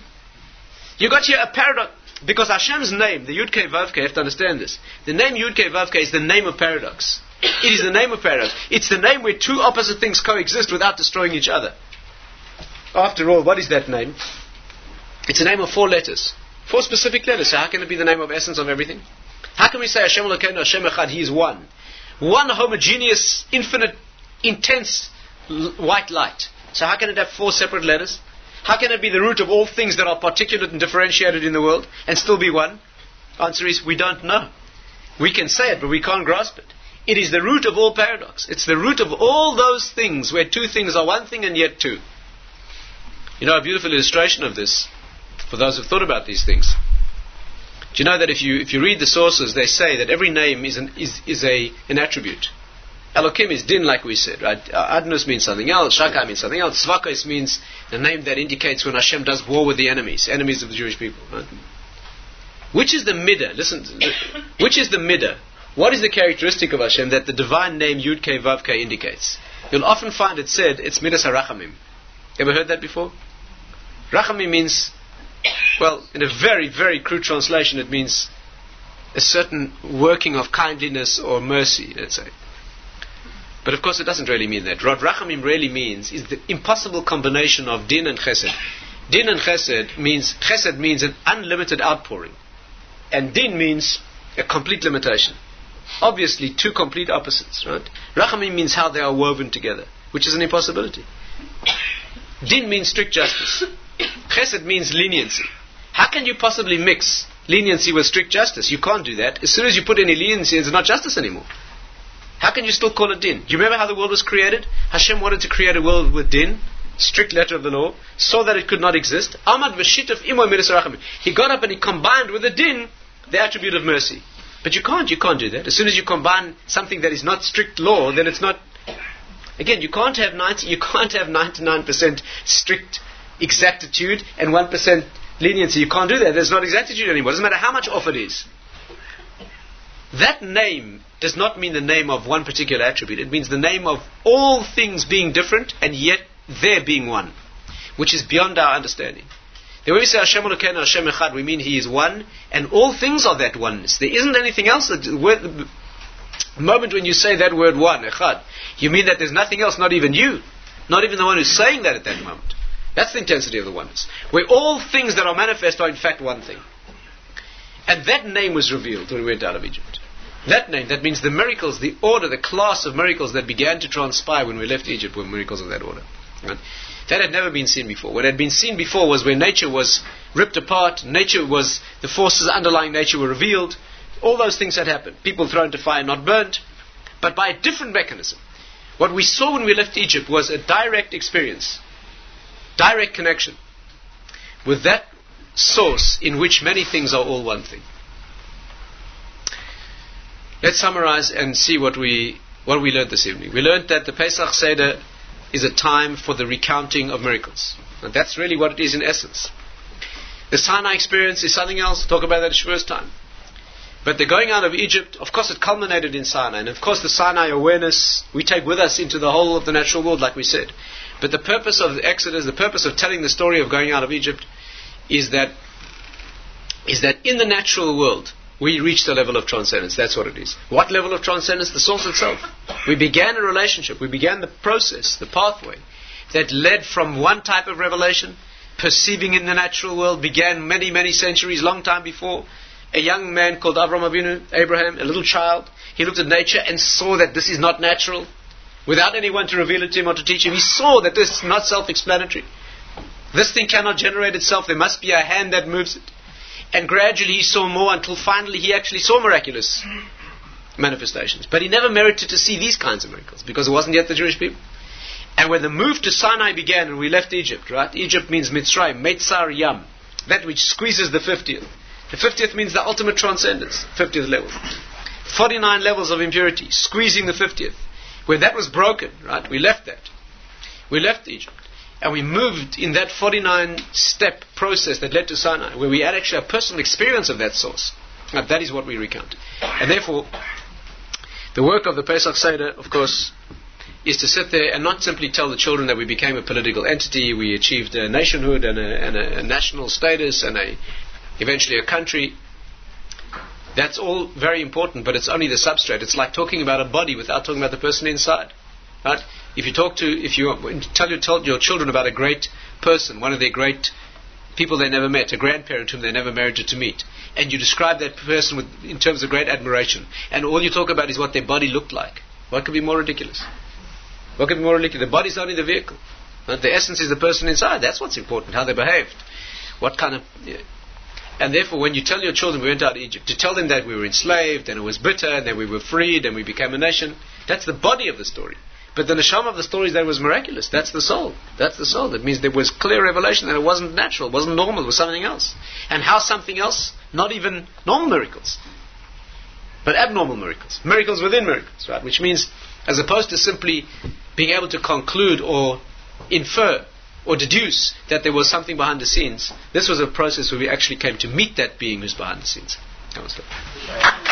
You got here a paradox. Because Hashem's name, the Yud Kei Vav Kei, you have to understand this. The name Yud Kei Vav Kei is the name of paradox. It is the name of paradox. It's the name where two opposite things coexist without destroying each other. After all, what is that name? It's a name of four letters. Four specific letters. So how can it be the name of essence of everything? How can we say Hashem Elokeinu, Hashem Echad, He is one? One homogeneous, infinite, intense l- white light. So how can it have four separate letters? How can it be the root of all things that are particulate and differentiated in the world and still be one? Answer is, we don't know. We can say it, but we can't grasp it. It is the root of all paradox. It's the root of all those things where two things are one thing and yet two. You know a beautiful illustration of this, for those who have thought about these things. Do you know that if you if you read the sources, they say that every name is an is, is a an attribute. Elokim is din, like we said, right? Uh, Adnus means something else, Shakai means something else, Svakos means the name that indicates when Hashem does war with the enemies, enemies of the Jewish people. Right? Which is the midah? Listen, which is the midah? What is the characteristic of Hashem that the divine name Yud Kei Vav Kei indicates? You'll often find it said, it's midas harachamim. Ever heard that before? Rachamim means, well, in a very, very crude translation, it means a certain working of kindliness or mercy, let's say. But of course it doesn't really mean that. What Rachamim really means is the impossible combination of din and chesed. Din and chesed means, chesed means an unlimited outpouring. And din means a complete limitation. Obviously two complete opposites, right? Rachamim means how they are woven together, which is an impossibility. Din means strict justice. Chesed means leniency. How can you possibly mix leniency with strict justice? You can't do that. As soon as you put any leniency, it's not justice anymore. How can you still call it din? Do you remember how the world was created? Hashem wanted to create a world with din, strict letter of the law, so that it could not exist. Amad v'shitaf imo midas harachamim. He got up and he combined with the din the attribute of mercy. But you can't, you can't do that. As soon as you combine something that is not strict law, then it's not. Again, you can't have ninety, you can't have ninety-nine percent strict exactitude and one percent leniency. You can't do that. There's not exactitude anymore. It doesn't matter how much off it is. That name does not mean the name of one particular attribute. It means the name of all things being different and yet there being one, which is beyond our understanding. Then when we say Hashem Elokeinu, Hashem Echad, we mean He is one, and all things are that oneness. There isn't anything else. That, the moment when you say that word one, Echad, you mean that there's nothing else, not even you, not even the one who's saying that at that moment. That's the intensity of the oneness. Where all things that are manifest are in fact one thing. And that name was revealed when we went out of Egypt. That name, that means the miracles, the order, the class of miracles that began to transpire when we left Egypt were miracles of that order. Right? That had never been seen before. What had been seen before was where nature was ripped apart, nature was, the forces underlying nature were revealed, all those things had happened. People thrown to fire, not burnt, but by a different mechanism. What we saw when we left Egypt was a direct experience, direct connection with that source in which many things are all one thing. Let's summarize and see what we what we learned this evening. We learned that the Pesach Seder is a time for the recounting of miracles. And that's really what it is in essence. The Sinai experience is something else. We'll talk about that at Shavuos time. But the going out of Egypt, of course it culminated in Sinai. And of course the Sinai awareness we take with us into the whole of the natural world, like we said. But the purpose of the Exodus, the purpose of telling the story of going out of Egypt is that is that in the natural world, we reached a level of transcendence. That's what it is. What level of transcendence? The source itself. We began a relationship. We began the process, the pathway that led from one type of revelation, perceiving in the natural world, began many, many centuries, long time before. A young man called Avram Avinu, Abraham, a little child, he looked at nature and saw that this is not natural. Without anyone to reveal it to him or to teach him, he saw that this is not self-explanatory. This thing cannot generate itself. There must be a hand that moves it. And gradually he saw more until finally he actually saw miraculous manifestations. But he never merited to see these kinds of miracles because it wasn't yet the Jewish people. And when the move to Sinai began and we left Egypt, right? Egypt means Mitzrayim, Metzar Yam, that which squeezes the fiftieth. The fiftieth means the ultimate transcendence, fiftieth level. forty-nine levels of impurity, squeezing the fiftieth. When that was broken, right? We left that. We left Egypt. And we moved in that forty-nine step process that led to Sinai, where we had actually a personal experience of that source. Now, that is what we recount. And therefore, the work of the Pesach Seder, of course, is to sit there and not simply tell the children that we became a political entity, we achieved a nationhood and a, and a, a national status and a, eventually a country. That's all very important, but it's only the substrate. It's like talking about a body without talking about the person inside. Right? If you talk to, if you tell your, tell your children about a great person, one of their great people they never met, a grandparent whom they never merited to meet, and you describe that person with, in terms of great admiration, and all you talk about is what their body looked like, what could be more ridiculous? What could be more ridiculous? The body is only the vehicle. Right? The essence is the person inside. That's what's important, how they behaved. What kind of... Yeah. And therefore, when you tell your children we went out of Egypt, to tell them that we were enslaved, and it was bitter, and then we were freed, and we became a nation, that's the body of the story. But the neshama of the story is that it was miraculous. That's the soul. That's the soul. That means there was clear revelation that it wasn't natural, it wasn't normal, it was something else. And how something else? Not even normal miracles, but abnormal miracles. Miracles within miracles, right? Which means, as opposed to simply being able to conclude or infer or deduce that there was something behind the scenes, this was a process where we actually came to meet that being who's behind the scenes. That was it.